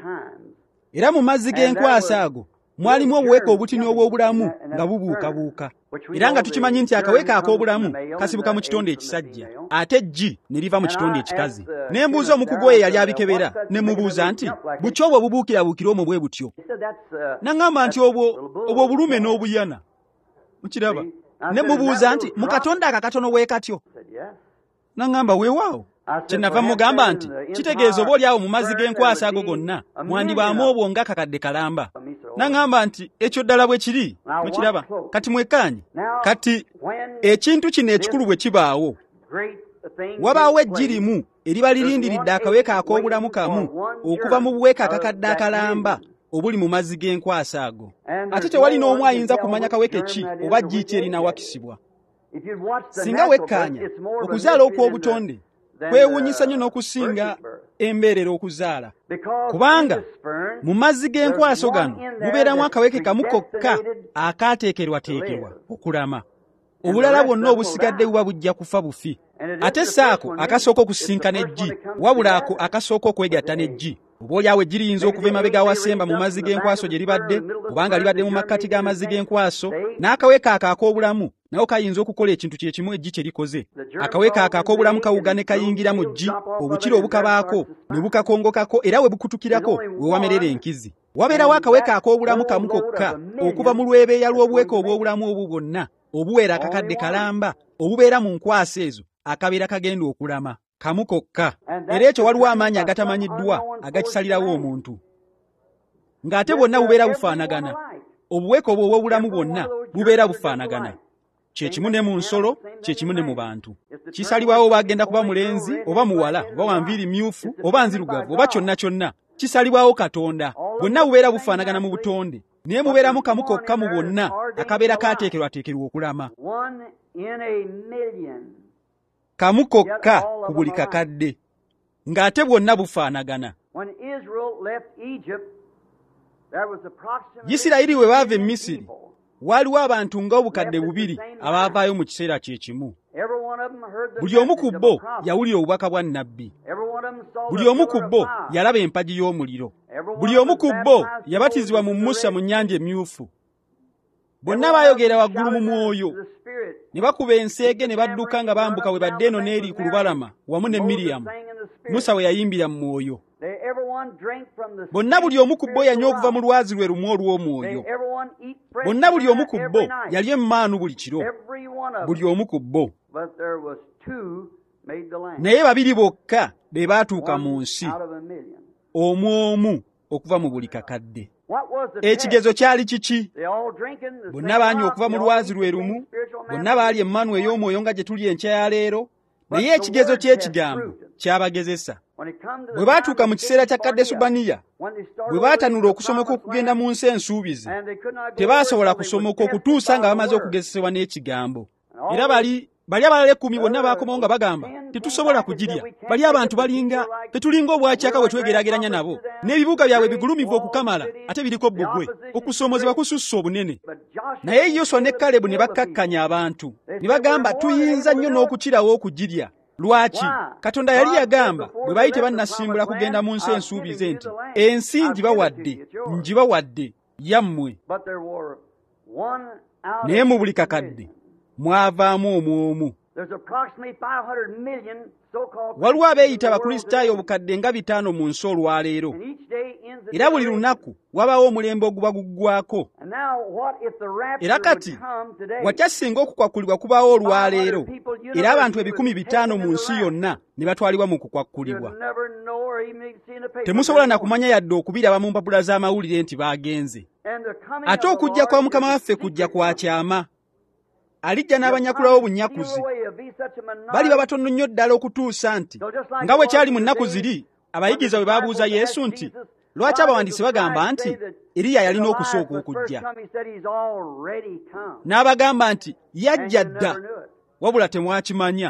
Era mu mazzi g'enkwaso ago mwalimu obuweka obutini obw'obulamu nga bubuukabuuka. Era nga tukimanyi nti akaweka ak'obulamu kasibuka mu kitonde ekisajja, ate eggi ne liva mu kitonde ekikazi. Ne mbuuza omukugu oyo eyali abikebera, ne mubuuza nti buki obwo bubuukirabuukira omwo bwe butyo? N'aŋŋamba nti obwo bulume n'obuyana. Mukiraba? Ne mubuuza nti mu katonda akakatono bwe katyo? N'aŋŋamba weewaawo. Kyenava mugamba nti kitegeeza oba oli awo mu mazzi g'enkwasa ago gonna mwandibwamu obwo ng'akakadde kalamba. N'aŋŋamba nti ekyo ddala bwe kiri. Mukiraba? Kati mwekkaanye. Kati ekintu kino ekikulu bwe kibaawo, wabaawo eggi limu eriba lirindiridde akaweka ak'obulamu kamu okuva mu buweka akakadde akalamba obuli mu mazzi g'enkwasa ago. Ate tewali n'omu ayinza kumanya kaweke ki oba ggi ki erinawakisibwa. Singa wekkaanya, okuzaala okw'obutonde kwewuunyisa nnyo n'okusinga embeerera okuzaala. Kubanga mu mazzi g'enkwaso gano mubeeramu akaweke kamu kokka akaateekerwateekerwa okulama. Obulala bwonna obusigadde buba bujja kufa bufi. Ate saako akasooka okusinkana eggi, wabula ako akasooka okwegatta n'eggi. Oboolyawo eggi liyinza okuva emabega awasemba mu mazzi g'enkwaso gye libadde, kubanga libadde mu makkati g'amazzi g'enkwaso, n'akaweka ako ak'obulamu nawo kayinza okukola ekintu kye kimu eggi kye likoze. Akaweka ako ak'obulamu kawuga ne kayingira mu ggi, obukira obukabaako ne bukakongokako, era we bukutukirako we wamerera enkizi. Wabeerawo akaweka ak'obulamu kamu kokka okuva mu lwebeeya lw'obuweka obw'obulamu obwo bwonna obuweera akakadde kalamba obubeera mu nkwasa ezo akabeera kagenda okulama, kamu kokka. Era ekyo waliwo amaanyi agatamanyiddwa agakisalirawo omuntu, ng'ate bwonna bubeera bufaanagana. Obuweka obwo obw'obulamu bwonna bubeera bufaanagana. Kye kimu ne mu nsolo, kye kimu ne mu bantu. Kisalibwawo oba agenda kuba mulenzi oba muwala oba wanviiri myufu oba nzirugavu oba kyonna kyonna, kisalibwawo Katonda. Bwonna bubeera bufaanagana mu butonde, naye mubeeramu kamu kokka mu bonna akabeera kaateekerwateekerwa okulama. Kamu kokka ku buli kakadde, ng'ate bwonna bufaanagana. Isirayiri bwe baava e Misiri, waliwo abantu ng'obukadde 2 abaavaayo mu kiseera kye kimu. Buli omu ku bo yawulira obubaka bwa nnabbi. Buli omu ku bo yalaba empagi y'omuliro. Buli omu ku bo yabatizibwa mu Musa mu nnyanja emyufu. Bonna baayogera waggulu mu mwoyo, ne bakuba enseege ne badduka nga bambuka we badde eno n'eri ku lubalama wamu ne Miriyamu. Musa we yayimbira mu mwoyo. Bonna buli omu ku bo yanywa okuva mu lwazi lwe lumu olw'omwoyo. Bonna buli omu ku bo yali emmaanu buli kiro. Buli omu ku bo. Naye babiri bokka be baatuuka mu nsi. Omu omu okuva mu buli kakadde. Ekigezo kyali kiki? Bonna baanywa okuva mu lwazi lwe lumu. Bonna baali emmaanu ey'omwoyo nga gye tuli enkya ya leero. Naye ekigezo ky'ekigambo kyabagezesa. Bwe baatuuka mu kiseera kya Kadesubaniya, bwe baatanula okusomoka okugenda mu nsi ensuubizi, tebaasobola kusomoka okutuusa nga bamaze okugezesebwa n'ekigambo. Era bali abalala 10 bonna baakomawo nga bagamba, tetusobola kugirya. Bali abantu tetulinga obwakyaka bwe twegeraageranya nabo. N'ebibuga byabwe bigulumivu okukamala, ate biriko bbugwe. Okusoomozebwa kususse obunene. Naye Yoswa ne Kalebu ne bakkakkanya abantu. Ne bagamba, tuyinza nnyo n'okukirawo okugirya. Lwaki? Katonda yali yagamba bwe bayite bannasimbula kugenda mu nsi ensuubize nti, ensi ngibawadde yammwe. Naye mu buli kakadde mwavaamu omu. Waliwo abeeyita Abakristaayo obukadde nga 5 mu nsi olwaleero. Era buli lunaku wabaawo omulembe oguba guggwako. Era kati watya singa okukwakulibwa kubaawo olwaleero, era abantu 500 mu nsi yonna ne batwalibwa mu kukwakulibwa. Temusobola na kumanya yadde okubiraba mu mpapula z'amawulire nti baagenze. Ate okujja kwa Mukama waffe kujja kwa kyama. Alijja n'abanyakulawo obunyakuzi. Baliba batono nnyo ddala okutuusa nti nga bwe kyali mu nnaku ziri, abayigirizwa bwe baabuuza Yesu nti, lwaki abawandiisi bagamba nti Eriya yalina okusooka okujja? N'abagamba nti yajja dda, wabula temwakimanya.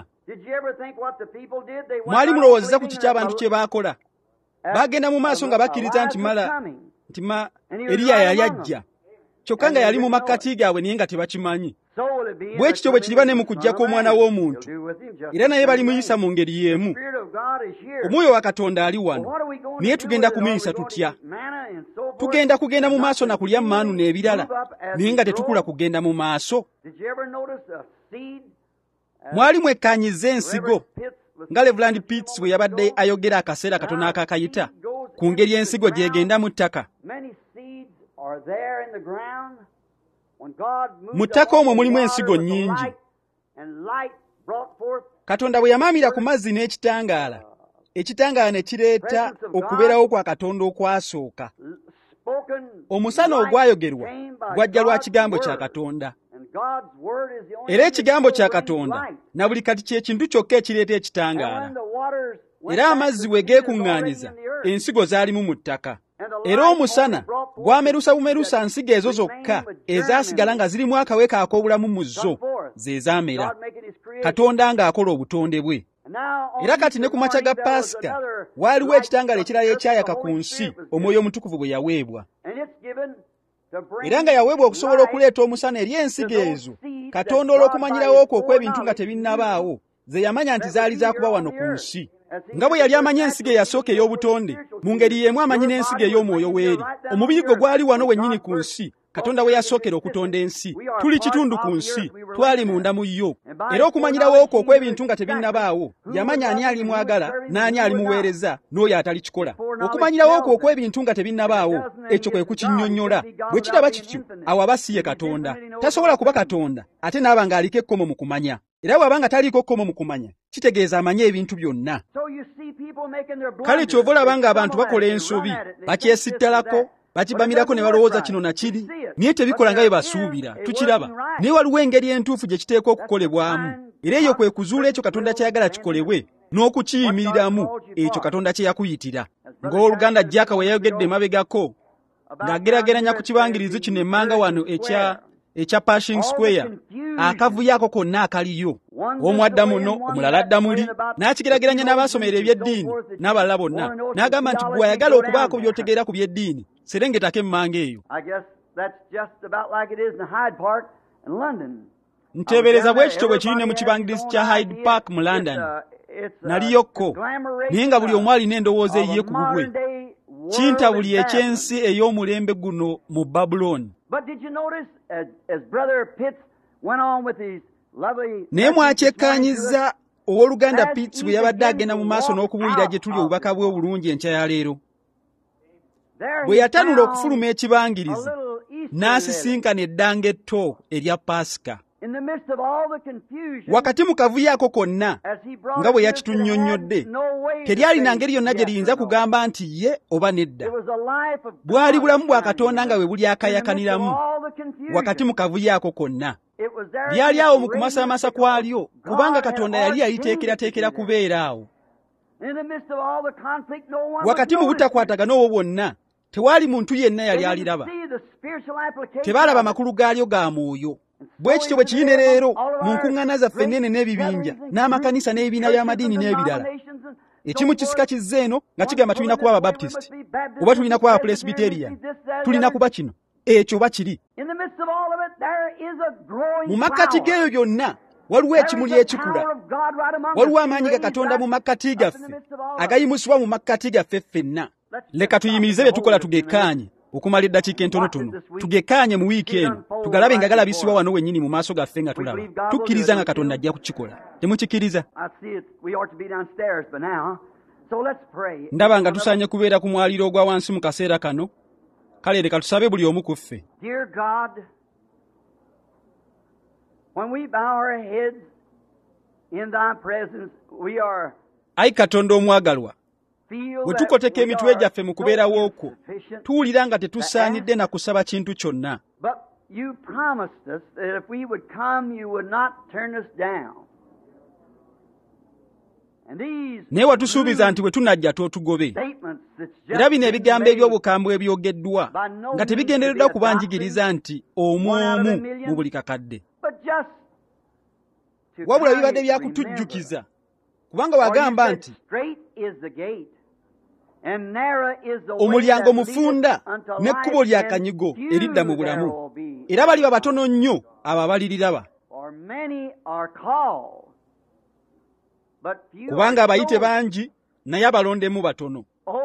Mwali mulowoozeza ku kiki abantu kye baakola? Baagenda mu maaso nga bakkiriza nti Eriya yali ajja, kyokka nga yali mu makkati gaabwe naye nga tebakimanyi. Bwe kityo bwe kiriba ne mu kujja kw'Omwana w'Omuntu. Era naye balimuyisa mu ngeri y'emu. Omwoyo wa Katonda ali wano, naye tugenda kumuyisa tutya? Tugenda kugenda mu maaso na kulya mmaanu n'ebirala, naye nga tetukula kugenda mu maaso. Mwali mwekkaanyiza ensigo nga Reverend Pitts bwe yabadde ayogera akaseera katono akakayita ku ngeri ensigo gyegenda mu ttaka. Mu ttaka omwo mulimu ensigo nnyingi. Katonda bwe yamaamira ku mazzi n'ekitangaala, ekitangaala ne kireeta okubeerawo kwa Katonda okwasooka. Omusana ogwayogerwa gwajja lwa kigambo kya Katonda. Era ekigambo kya Katonda na buli kati kye kintu kyokka ekireeta ekitangaala. Era amazzi bwe geekuŋŋaanyiza, ensigo zaalimu mu ttaka. Era omusana gwamerusa bumerusa nsigo ezo zokka ezaasigala nga zirimu akaweka ak'obulamu mu zo ze zaamera, Katonda ng'akola obutonde bwe. Era kati ne ku makya ga Pasika waaliwo ekitangaala ekirala ekyayaka ku nsi Omwoyo Omutukuvu bwe yaweebwa. Era nga yaweebwa okusobola okuleeta omusana eri ensigo ezo, Katonda olw'okumanyirawo okwo okw'ebintu nga tebinnabaawo, ze yamanya nti zaali zaakuba wano ku nsi. Nga bwe yali amanya ensigo eyasooka ey'obutonde, mu ngeri y'emu amanyi n'ensigo ey'omwoyo w'eri. Omubiri gwe gwali wano wennyini ku nsi, Katonda we yasookera okutonda ensi. Tuli kitundu ku nsi, twali munda mu yo. Era okumanyirawo okwo okw'ebintu nga tebinnabaawo, yamanya ani alimwagala n'ani alimuweereza n'oyo atalikikola. Okumanyirawo okwo okw'ebintu nga tebinnabaawo, ekyo kwe kukinnyonnyola. Bwe kiraba kityo, awo aba si ye Katonda. Tasobola kuba Katonda ate n'aba ng'aliko ekkomo mu kumanya. Era bw'abanga taliiko kkomo mu kumanya, kitegeeza amanye ebintu byonna. Kale kyova olaba nga abantu bakola ensobi, bakyesittalako, bakibamirako ne balowooza kino na kiri, naye tebikola nga bye basuubira. Tukiraba. Naye waliwo engeri entuufu gye kiteekwa okukolebwamu. Era eyo kwe kuzuula ekyo Katonda kyayagala kikolebwe, n'okukiyimiriramu ekyo Katonda kye yakuyitira. Ng'oluganda Jack we yayogedde emabegako, ng'ageraageranya ku kibangirizi kino emmanga wano ekya Pershing Square, akavuyo ako konna akaliyo. Omu adda muno, omulala adda muli, n'akigerageranya n'abaasomera eby'eddiini n'abalala bonna. N'agamba nti gwe ayagala okubaako by'otegeera ku by'eddiini, serengetako emmanga eyo. Nteebereza bwe kityo bwe kiri ne mu kibangirizi kya Hyde Park mu London. Naliyokko, naye nga buli omu alina endowooza eyiye ku bubwe. Kinta buli eky'ensi ey'omulembe guno mu Babuloni. But did you notice, as Brother Pitts went on with his naye mwakyekkaanyizza owooluganda Pitts bwe yabadde agenda mu maaso n'okubuulira gye tuli obubaka bwe obulungi enkya ya leero. Bwe yatanula okufuluma ekibangirizi n'asisinkana eddanga etto erya Paasika. Wakati mu kavuyo ako konna nga bwe yakitunnyonnyodde, teryalina ngeri yonna gye liyinza kugamba nti ye oba nedda. Bwali bulamu bwa Katonda nga bwe buli akayakaniramu wakati mu kavuyo ako konna. Lyali awo mu kumasaamasa kwalyo, kubanga Katonda yali yaliteekerateekera kubeera awo. Wakati mu butakwatagana obwo bwonna, tewaali muntu yenna yali aliraba. Tebaalaba makulu gaalyo ga mwoyo. Bwe kityo bwe kiyine leero mu nkuŋŋaana zaffe ennene n'ebibinja n'amakanisa n'ebibiina by'amadiini n'ebirala. Ekimu kisika kizze eno nga kigamba tulina kuba Ababaptisiti, oba tulina kuba Abapresbyterian, tulina kuba kino. Ekyo oba kiri. Mu makkati g'eyo byonna waliwo ekimuli ekikula. Waliwo amaanyi ga Katonda mu makkati gaffe agayimusibwa mu makkati gaffe ffenna. Leka tuyimirize bye tukola tugekkaanye okumala eddakiika entonotono. Tugekkaanye mu wiiki eno tugalabe nga galabisibwa wano wennyini mu maaso gaffe nga tulaba. Tukkiriza nga Katonda ajja kukikola. Temukkiriza? Ndaba nga tusaanye kubeera ku mwaliiro ogwa wansi mu kaseera kano. Kale leka tusabe buli omu ku ffe. Dear God, when we bow our heads in thy presence, we are Ayi Katonda omwagalwa, bwe tukoteka emitwe gyaffe mu kubeerawo okwo, tuwulira nga tetusaanidde na kusaba kintu kyonna. But you promised us that if we would come, you would not turn us down. Naye watusuubiza nti bwe tunajja tootugobe. Era bino ebigambo eby'obukambwe ebyogeddwa nga tebigendereddwa kubanjigiriza nti omu omu mu buli kakadde, wabula bibadde byakutujjukiza, kubanga wagamba nti omulyango mufunda n'ekkubo lya kanyigo eridda mu bulamu, era baliba batono nnyo abo abaliraba. Kubanga abayite bangi naye abalondemu batono.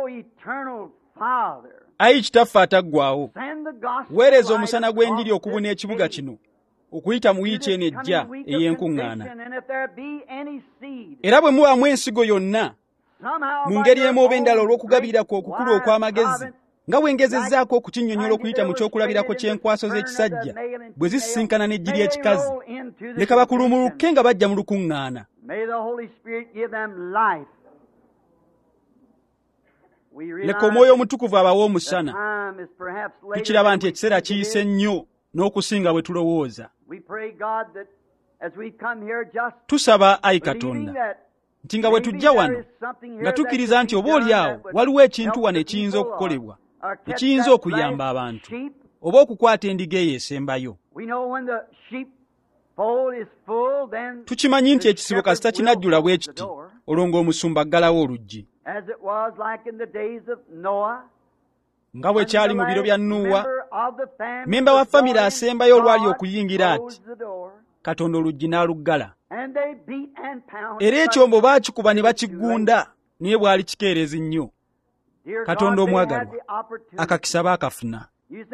Ayi Kitaffe ataggwaawo, weereza omusana gw'enjiri okubuna ekibuga kino okuyita mu wiiki eno ejja ey'enkuŋŋaana. Era bwe mubamu ensigo yonna mu ngeri emu oba endala olw'okugabirako okukulu okw'amagezi, nga bwe ngezezzaako okukinnyonnyola okuyita mu kyokulabirako ky'enkwaso z'ekisajja bwe zisisinkana n'ejjiri ekikazi, leka bakulumuluke nga bajja mu lukuŋŋaana. Leka Omwoyo Omutukuvu abawe omusana. Tukiraba nti ekiseera kiyise nnyo n'okusinga bwe tulowooza. Tusaba, Ayi Katonda, nti nga bwe tujja wano nga tukkiriza nti oboolyawo waliwo ekintu wano ekiyinza okukolebwa, ekiyinza okuyamba abantu, oba okukwata endiga eyo esembayo. Tukimanyi nti ekisibo kasita kinajjula bwe kiti, olwo ng'omusumba aggalawo oluggi. Nga bwe kyali mu biro bya Nuuwa, memba wa famire asembayo olwali okuyingira ati, Katonda oluggi n'aluggala. Era ekyombo baakikuba ne bakiggunda, naye bwali kikeerezi nnyo. Katonda omwagalwa, akakisa baakafuna.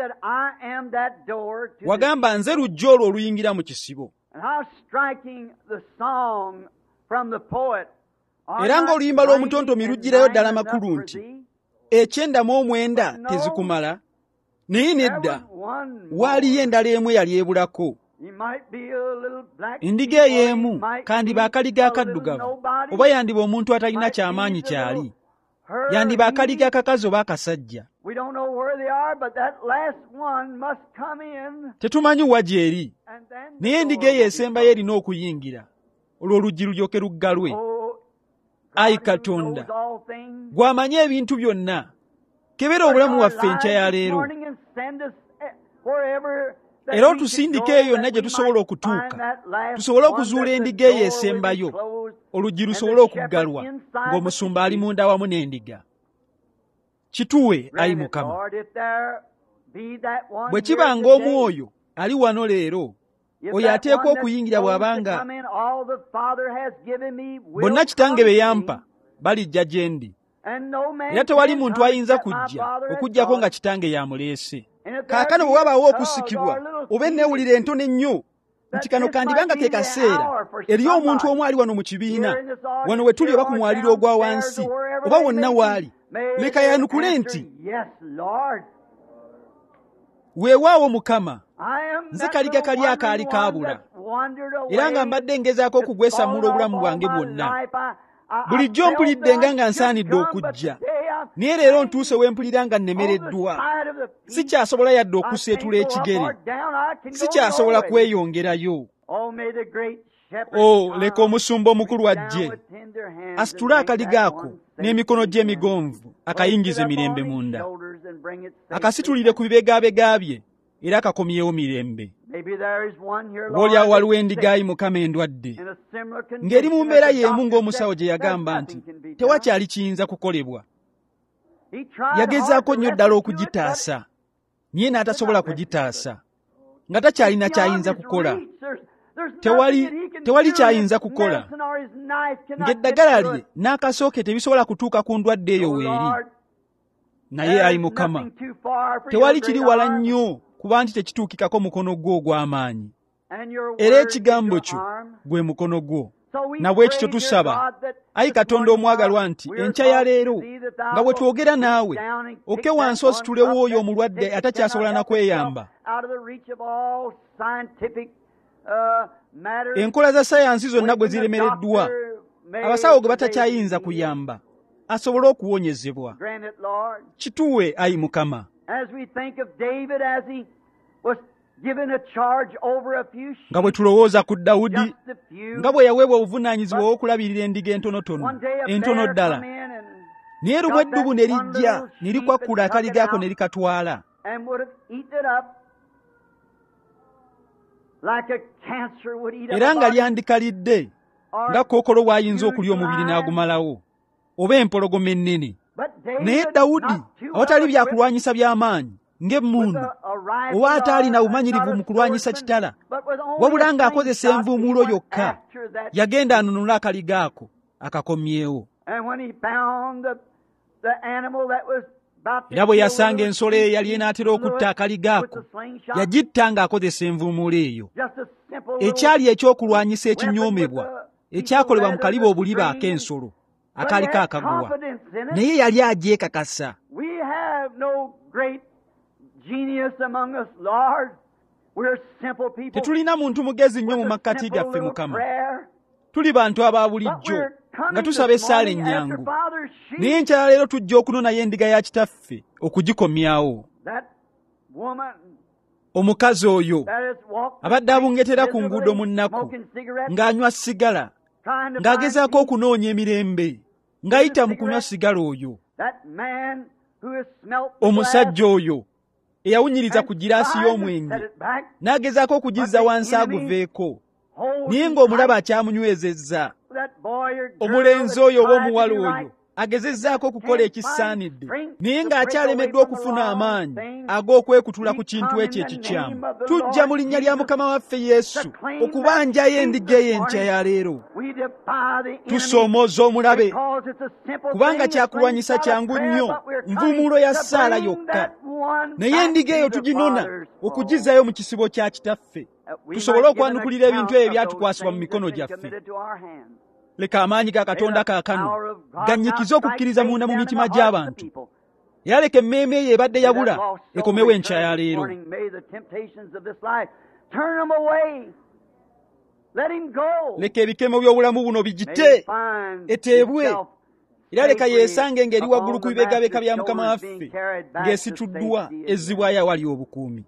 Wagamba nze luggi olwo oluyingira mu kisibo. Era ng'oluyimba lw'omutontomi lugirayo ddala makulu nti, ekyenda mu omwenda tezikumala, naye nedda waaliyo endala emu eyali ebulako. Endiga ey'emu kandiba akaliga akaddugavu, oba yandiba omuntu atalina kyamaanyi kyali, yandiba akaliga akakazi oba akasajja. Tetumanyi wa gy'eri, naye endiga eyo esembayo erina okuyingira, olwo oluggi lulyoke luggalwe. Ayi Katonda, gw'amanyi ebintu byonna, kebera obulamu waffe enkya ya leero, era otusindike eyo yonna gye tusobola okutuuka, tusobole okuzuula endiga eyo esembayo, oluggi lusobole okuggalwa ng'omusumba ali munda wamu n'endiga. Kituwe, Ayi Mukama. Bwe kiba ng'omu oyo ali wano leero, oyo ateekwa okuyingira bw'abanga bonna Kitange be yampa balijja gye ndi, era tewali muntu ayinza kujja okuggyako nga Kitange yamuleese. Kaakano bwe wabaawo okusikibwa oba enneewulira entono ennyo nti kano kandibanga ke kaseera eri omuntu omu ali wano mu kibiina wano we tuli oba ku mwaliro ogwa wansi oba wonna waali leka yanukule nti weewaawo Mukama nze kaliga kali akaali kaabula era nga mbadde ngezaako okugwesammula obulamu bwange bwonna bulijjo mpulidde nga nsaanidde okujja naye leero ntuuse we mpulira nga nnemereddwa sikyasobola yadde okuseetula ekigere sikyasobola kweyongerayo leka omusumba omukulu ajje asitule akaliga ako n'emikono gye emigonvu akayingize mirembe munda akasitulire ku bibegabega bye era akakomyewo mirembe obaolyawo waliwo endiga Mukama endwadde ng'eri mu mbeera y'emu ng'omusawo gye yagamba nti tewakyali kiyinza kukolebwa. Yagezaako nnyo ddala okugitaasa naye n'atasobola kugitaasa nga takyalina kyayinza kukola. Tewali kyayinza kukola ng'eddagala lye n'akasooke tebisobola kutuuka ku ndwadde eyo weeri. Naye Ayi Mukama, tewali kiri wala nnyo kuba nti tekituukikako mukono gwo ogw'amaanyi, era ekigambo kyo gwe mukono gwo. Na bwe kityo tusaba Ayi Katonda omwagalwa nti enkya ya leero nga bwe twogera naawe oke wansi ositulewo oyo omulwadde atakyasobola na kweyamba. Enkola za sayansi zonna gwe ziremereddwa, abasawo gwe batakyayinza kuyamba asobole okuwonyezebwa. Kituwe Ayi Mukama. Nga bwe tulowooza ku Dawudi nga bwe yaweebwa obuvunaanyizibwa obw'okulabirira endiga entono ddala, naye lumu eddubu ne lijja ne likwakkula akaliga ako ne likatwala. Era nga lyandikalidde nga kookolo bw'ayinza okulya omubiri n'agumalawo, oba empologoma ennene. Naye Dawudi awatali byakulwanyisa by'amaanyi ng'emmundu oba ataalina bumanyirivu mu kulwanyisa kitala, wabula ng'akozesa envuumuulo yokka, yagenda anunula akaliga ako akakomyewo. Era bwe yasanga ensolo eyo yali enaatera okutta akaliga ako, yagitta ng'akozesa envuumuulo eyo. Ekyali ekyokulwanyisa ekinyoomebwa ekyakolebwa mu kaliba obuliba ak'ensolo akaali kaakaguwa, naye yali agyekakasa. Tetulina muntu mugezi nnyo mu makkati gaffe Mukama. Tuli bantu aba bulijjo nga tusaba essaala ennyangu, naye nkyala leero tujja okunonayo endiga ya kitaffe okugikomyawo. Omukazi oyo abadde abungetera ku nguudo mu nnaku ng'anywa sigala, ng'agezaako okunoonya emirembe, ng'ayita mu kunywa sigala oyo. Omusajja oyo eyawunyiriza ku giraasi y'omwenge n'agezaako okugizza wansi aguveeko, naye ng'omulaba akyamunywezezza. Omulenzi oyo oba omuwala oyo agezezzaako okukola ekisaanidde, naye ng'akyalemeddwa okufuna amaanyi ag'okwekutula ku kintu ekyo ekikyamu. Tujja mu linnya lya Mukama waffe Yesu okubanjayo endiga eyo enkya ya leero. Tusoomooza omulabe kubanga kyakulwanyisa kyangu nnyo, nvuumuulo ya Saala yokka, naye endiga eyo tuginona okugizzayo mu kisibo kya kitaffe, tusobole okwanukulira ebintu ebyo byatukwasibwa mu mikono gyaffe. Leka amaanyi ga Katonda kaakano gannyikize okukkiriza munda mu mitima gy'abantu, era leka emmeeme eyo ebadde yabula ekomewo enkya ya leero. Leka ebikemo by'obulamu buno bigite, eteebwe, era leka yeesange ng'eri waggulu ku bibegabeka bya Mukama waffe ng'esituddwa ezzibwayo awali obukuumi.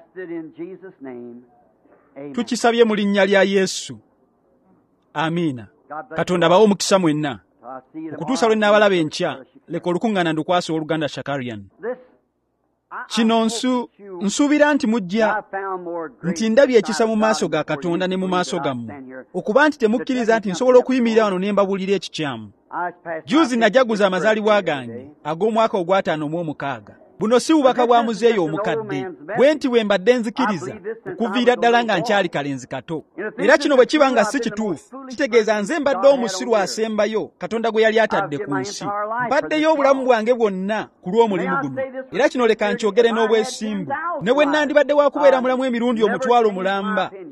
Tukisabye mu linnya lya Yesu. Amiina. Katonda bawo omukisa mwenna. Okutuusa lwe naabalaba enkya, leka olukuŋŋaana ndukwasa oluganda Shakarian. Kino nsuubira nti mujja nti ndabye ekisa mu maaso ga Katonda ne mu maaso gammwe, okuba nti temukkiriza nti nsobola okuyimirira wano ne mbabuulira ekikyamu. Juzi najaguza amazaalibwa gange ag'omwaka ogw'ataano mu omukaaga. Buno si bubaka bwa muzeeyo omukadde, bwe nti bwe mbadde nzikiriza okuviira ddala nga nkyali kalenzi kato. Era kino bwe kiba nga si kituufu, kitegeeza nze mbadde omusiru asembayo Katonda gwe yali atadde ku nsi. Mbaddeyo obulamu bwange bwonna ku lw'omulimu guno. Era kino leka nkyogere n'obwesimbu, ne bwe nandibadde wa kubeera mulamu emirundi 1,000 mulamba,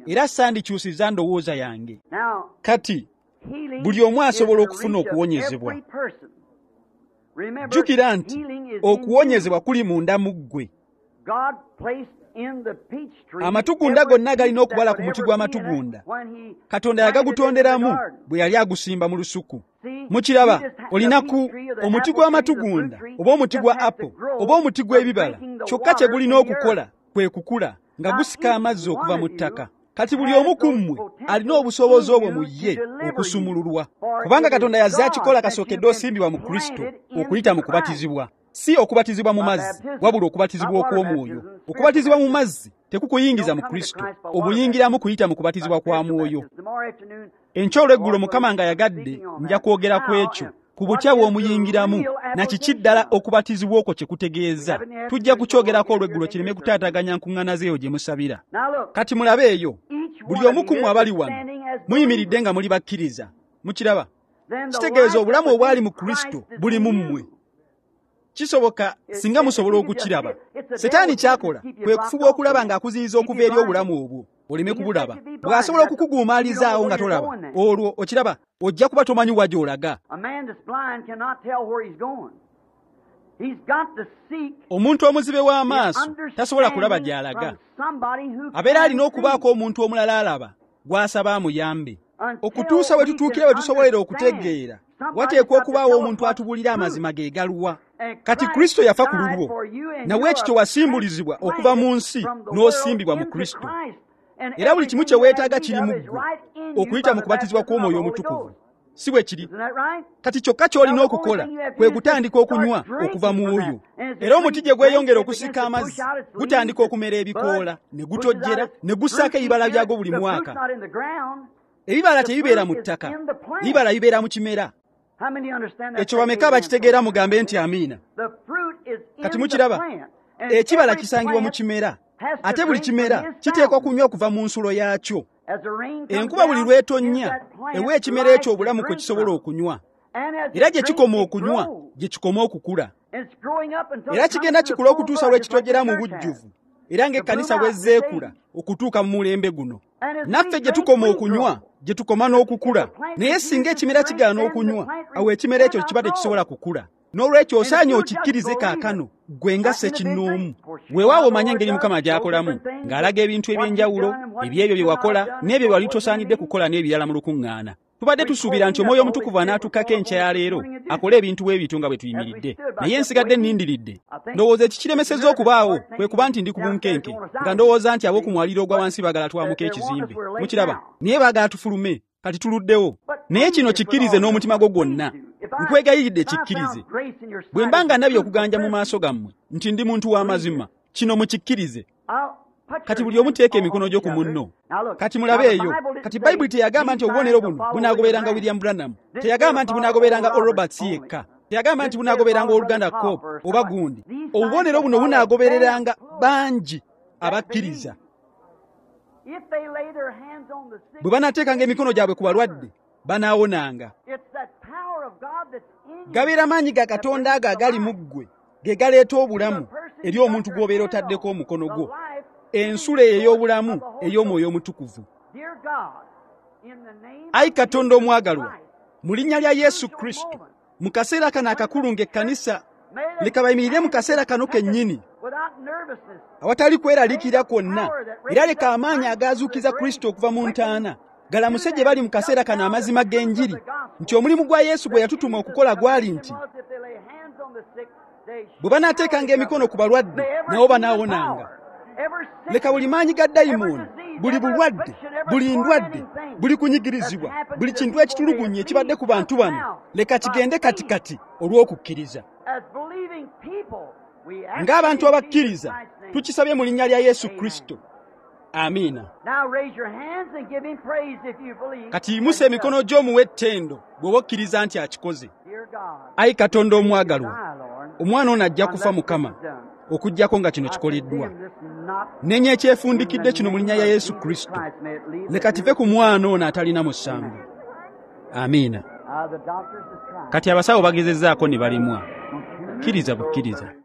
era sandikyusiza ndowooza yange. Now, Kati healing buli omu asobola is the okufuna reach of okuwonyezebwa. every person. Remember, Jjukira nti healing is in okuwonyezebwa kuli munda mu ggwe. God placed in the peach tree Amatugunda every gonna galina seed okubala that ku would muti ever gw'amatugunda. be in it when he Katonda planted it in the yagagutonderamu garden. bwe yali agusimba mu lusuku. See, Mukiraba, you just have olina the ku peach tree or the omuti apple tree, gw'amatugunda the fruit oba omuti tree gwa just has to apple grow oba omuti by gw'ebibala drinking the kyokka kye water gulina from the okukola earth. kwe kukula nga Now, gusika each amazzi one okuva mu of you ttaka. Kati buli has omu ku those mmwe potentials alina obusobozi in obwo you mu to ye deliver okusumululwa. you. For Kubanga it is Katonda yazze God akikola that kasookedde you've been osimbibwa mu Kristo planted into okuyita mu Christ. kubatizibwa. Si okubatizibwa mu mazzi wabula okubatizibwa okw'omwoyo. Okubatizibwa mu mazzi tekukuyingiza mu Kristo, obuyingiramu kuyita mu kubatizibwa kwa mwoyo. Enkya olweggulo Mukama nga yagadde nja kwogera ku ekyo, ku butya bw'omuyingiramu na kiki ddala okubatizibwa okwo kye kutegeeza. Tujja kukyogerako olweggulo kireme kutaataganya nkuŋŋaana zeeyo gye musabira. Kati mulabe eyo, buli omu ku mmwe abali wano muyimiridde nga muli bakkiriza. Mukiraba? Kitegeeza obulamu obwali mu Kristo buli mu mmwe. Kisoboka singa musobola okukiraba. Setaani kyakola kwe kufuba okulaba ng'akuziyiza okuva eri obulamu obwo oleme kubulaba. Bw'asobola okukuguumaalizaawo nga tolaba, olwo okiraba ojja kuba tomanyi wa gy'olaga. Omuntu omuzibe w'amaaso tasobola kulaba gy'alaga. Abeera alina okubaako omuntu omulala alaba gw'asaba amuyambe. Okutuusa we tutuukira we tusobolera okutegeera, wateekwa okubaawo omuntu atubuulira amazima ge galuwa. Kati Kristo yafa ku lulwo, nawe ekityo wasimbulizibwa okuva mu nsi n'osimbibwa mu Kristo. Era buli kimu kye weetaaga kiri mu ggwe okuyita mu kubatizibwa kw'Omwoyo Omutukuvu. Si bwe kiri? Kati kyokka ky'olina okukola kwe kutandika okunywa okuva mu oyo. Era omuti gye gweyongera okusika amazzi gutandika okumera ebikoola, ne gutojjera, ne gussaako ebibala byagwo buli mwaka. Ebibala tebibeera mu ttaka, ebibala bibeera mu kimera. Ekyo bameka bakitegeera mugambe nti amiina. Kati mukiraba, ekibala kisangibwa mu kimera, ate buli kimera kiteekwa kunywa okuva mu nsulo yaakyo. Enkuba buli lw'etonnya ewa ekimera ekyo obulamu kwe kisobola okunywa. Era gye kikoma okunywa, gye kikoma okukula. Era kigenda kikula okutuusa lwe kitojjera mu bujjuvu. Era ng'ekkanisa bwe zzeekula okutuuka mu mulembe guno. Naffe gye tukoma okunywa, gye tukoma n'okukula. Naye singa ekimera kigaana okunywa, awo ekimera ekyo kiba tekisobola kukula. N'olwekyo osaanye okikkirize kaakano, ggwe nga ssekinnoomu. Weewaawo omanye engeri Mukama gy'akolamu, ng'alaga ebintu eby'enjawulo, eby'ebyo bye wakola, n'ebyo bye wali tosaanidde kukola n'ebirala mu lukuŋŋaana. Tubadde tusuubira nti Omwoyo Omutukuvu anaatukkako enkya ya leero, akole ebintu bwe bityo nga bwe tuyimiridde. Naye nsigadde nnindiridde. Ndowooza ekikiremesezza okubaawo, kwe kuba nti ndi ku bunkenke, nga ndowooza nti ab'oku mwaliiro ogwa wansi baagala twamuke ekizimbe. Mukiraba? Naye baagala tufulume, kati tuluddewo. Naye kino kikkirize n'omutima gwo gwonna. Nkwegayiridde kikkirize. Bwe mba nga ndabye okuganja mu maaso gammwe nti ndi muntu w'amazima, kino mukikkirize. Kati buli omu teeka emikono gyo ku munno. Kati mulabe eyo. Kati Bayibuli teyagamba nti obubonero buno bunaagoberanga William Branham. Teyagamba nti bunaagoberanga Oral Roberts yekka. Teyagamba nti bunaagoberanga Oluganda Cope oba gundi. Obubonero buno bunaagobereranga bangi abakkiriza. Bwe banaateekanga emikono gyabwe ku balwadde, banaawonanga. Gabeera maanyi ga Katonda ago agali mu ggwe, ge galeeta obulamu eri omuntu gw'obeera otaddeko omukono gwo. Ensula ey'obulamu ey'Omwoyo Omutukuvu. Ayi Katonda omwagalwa, mu linnya lya Yesu Kristo, mu kaseera kano akakulu ng'ekkanisa leka bayimirire mu kaseera kano kennyini awatali kweraliikirira kwonna, era leka amaanyi agaazuukiza Kristo okuva mu ntaana galamuse gye bali mu kaseera kano amazima g'enjiri, nti omulimu gwa Yesu gwe yatutuma okukola gwali nti bwe banaateekanga emikono ku balwadde nabo banaawonanga. Leka buli maanyi ga dayimooni, buli bulwadde, buli ndwadde, buli kunyigirizibwa, buli kintu ekitulugunye ekibadde ku bantu bano, leka kigende katikati olw'okukkiriza. Ng'abantu abakkiriza tukisabye mu linnya lya Yesu Kristo. Amiina. Kati yimusa emikono gy'omuwe ettendo bw'oba okkiriza nti akikoze. Ayi Katonda omwagalwa, omwana ono ajja kufa Mukama okuggyako nga kino kikoleddwa. Nenya ekyefundikidde kino mu linnya lya Yesu Kristo. Leka kive ku mwana ono atalina musango. Amiina. Kati abasawo bagezezzaako ne balimwa. Kkiriza bukkiriza.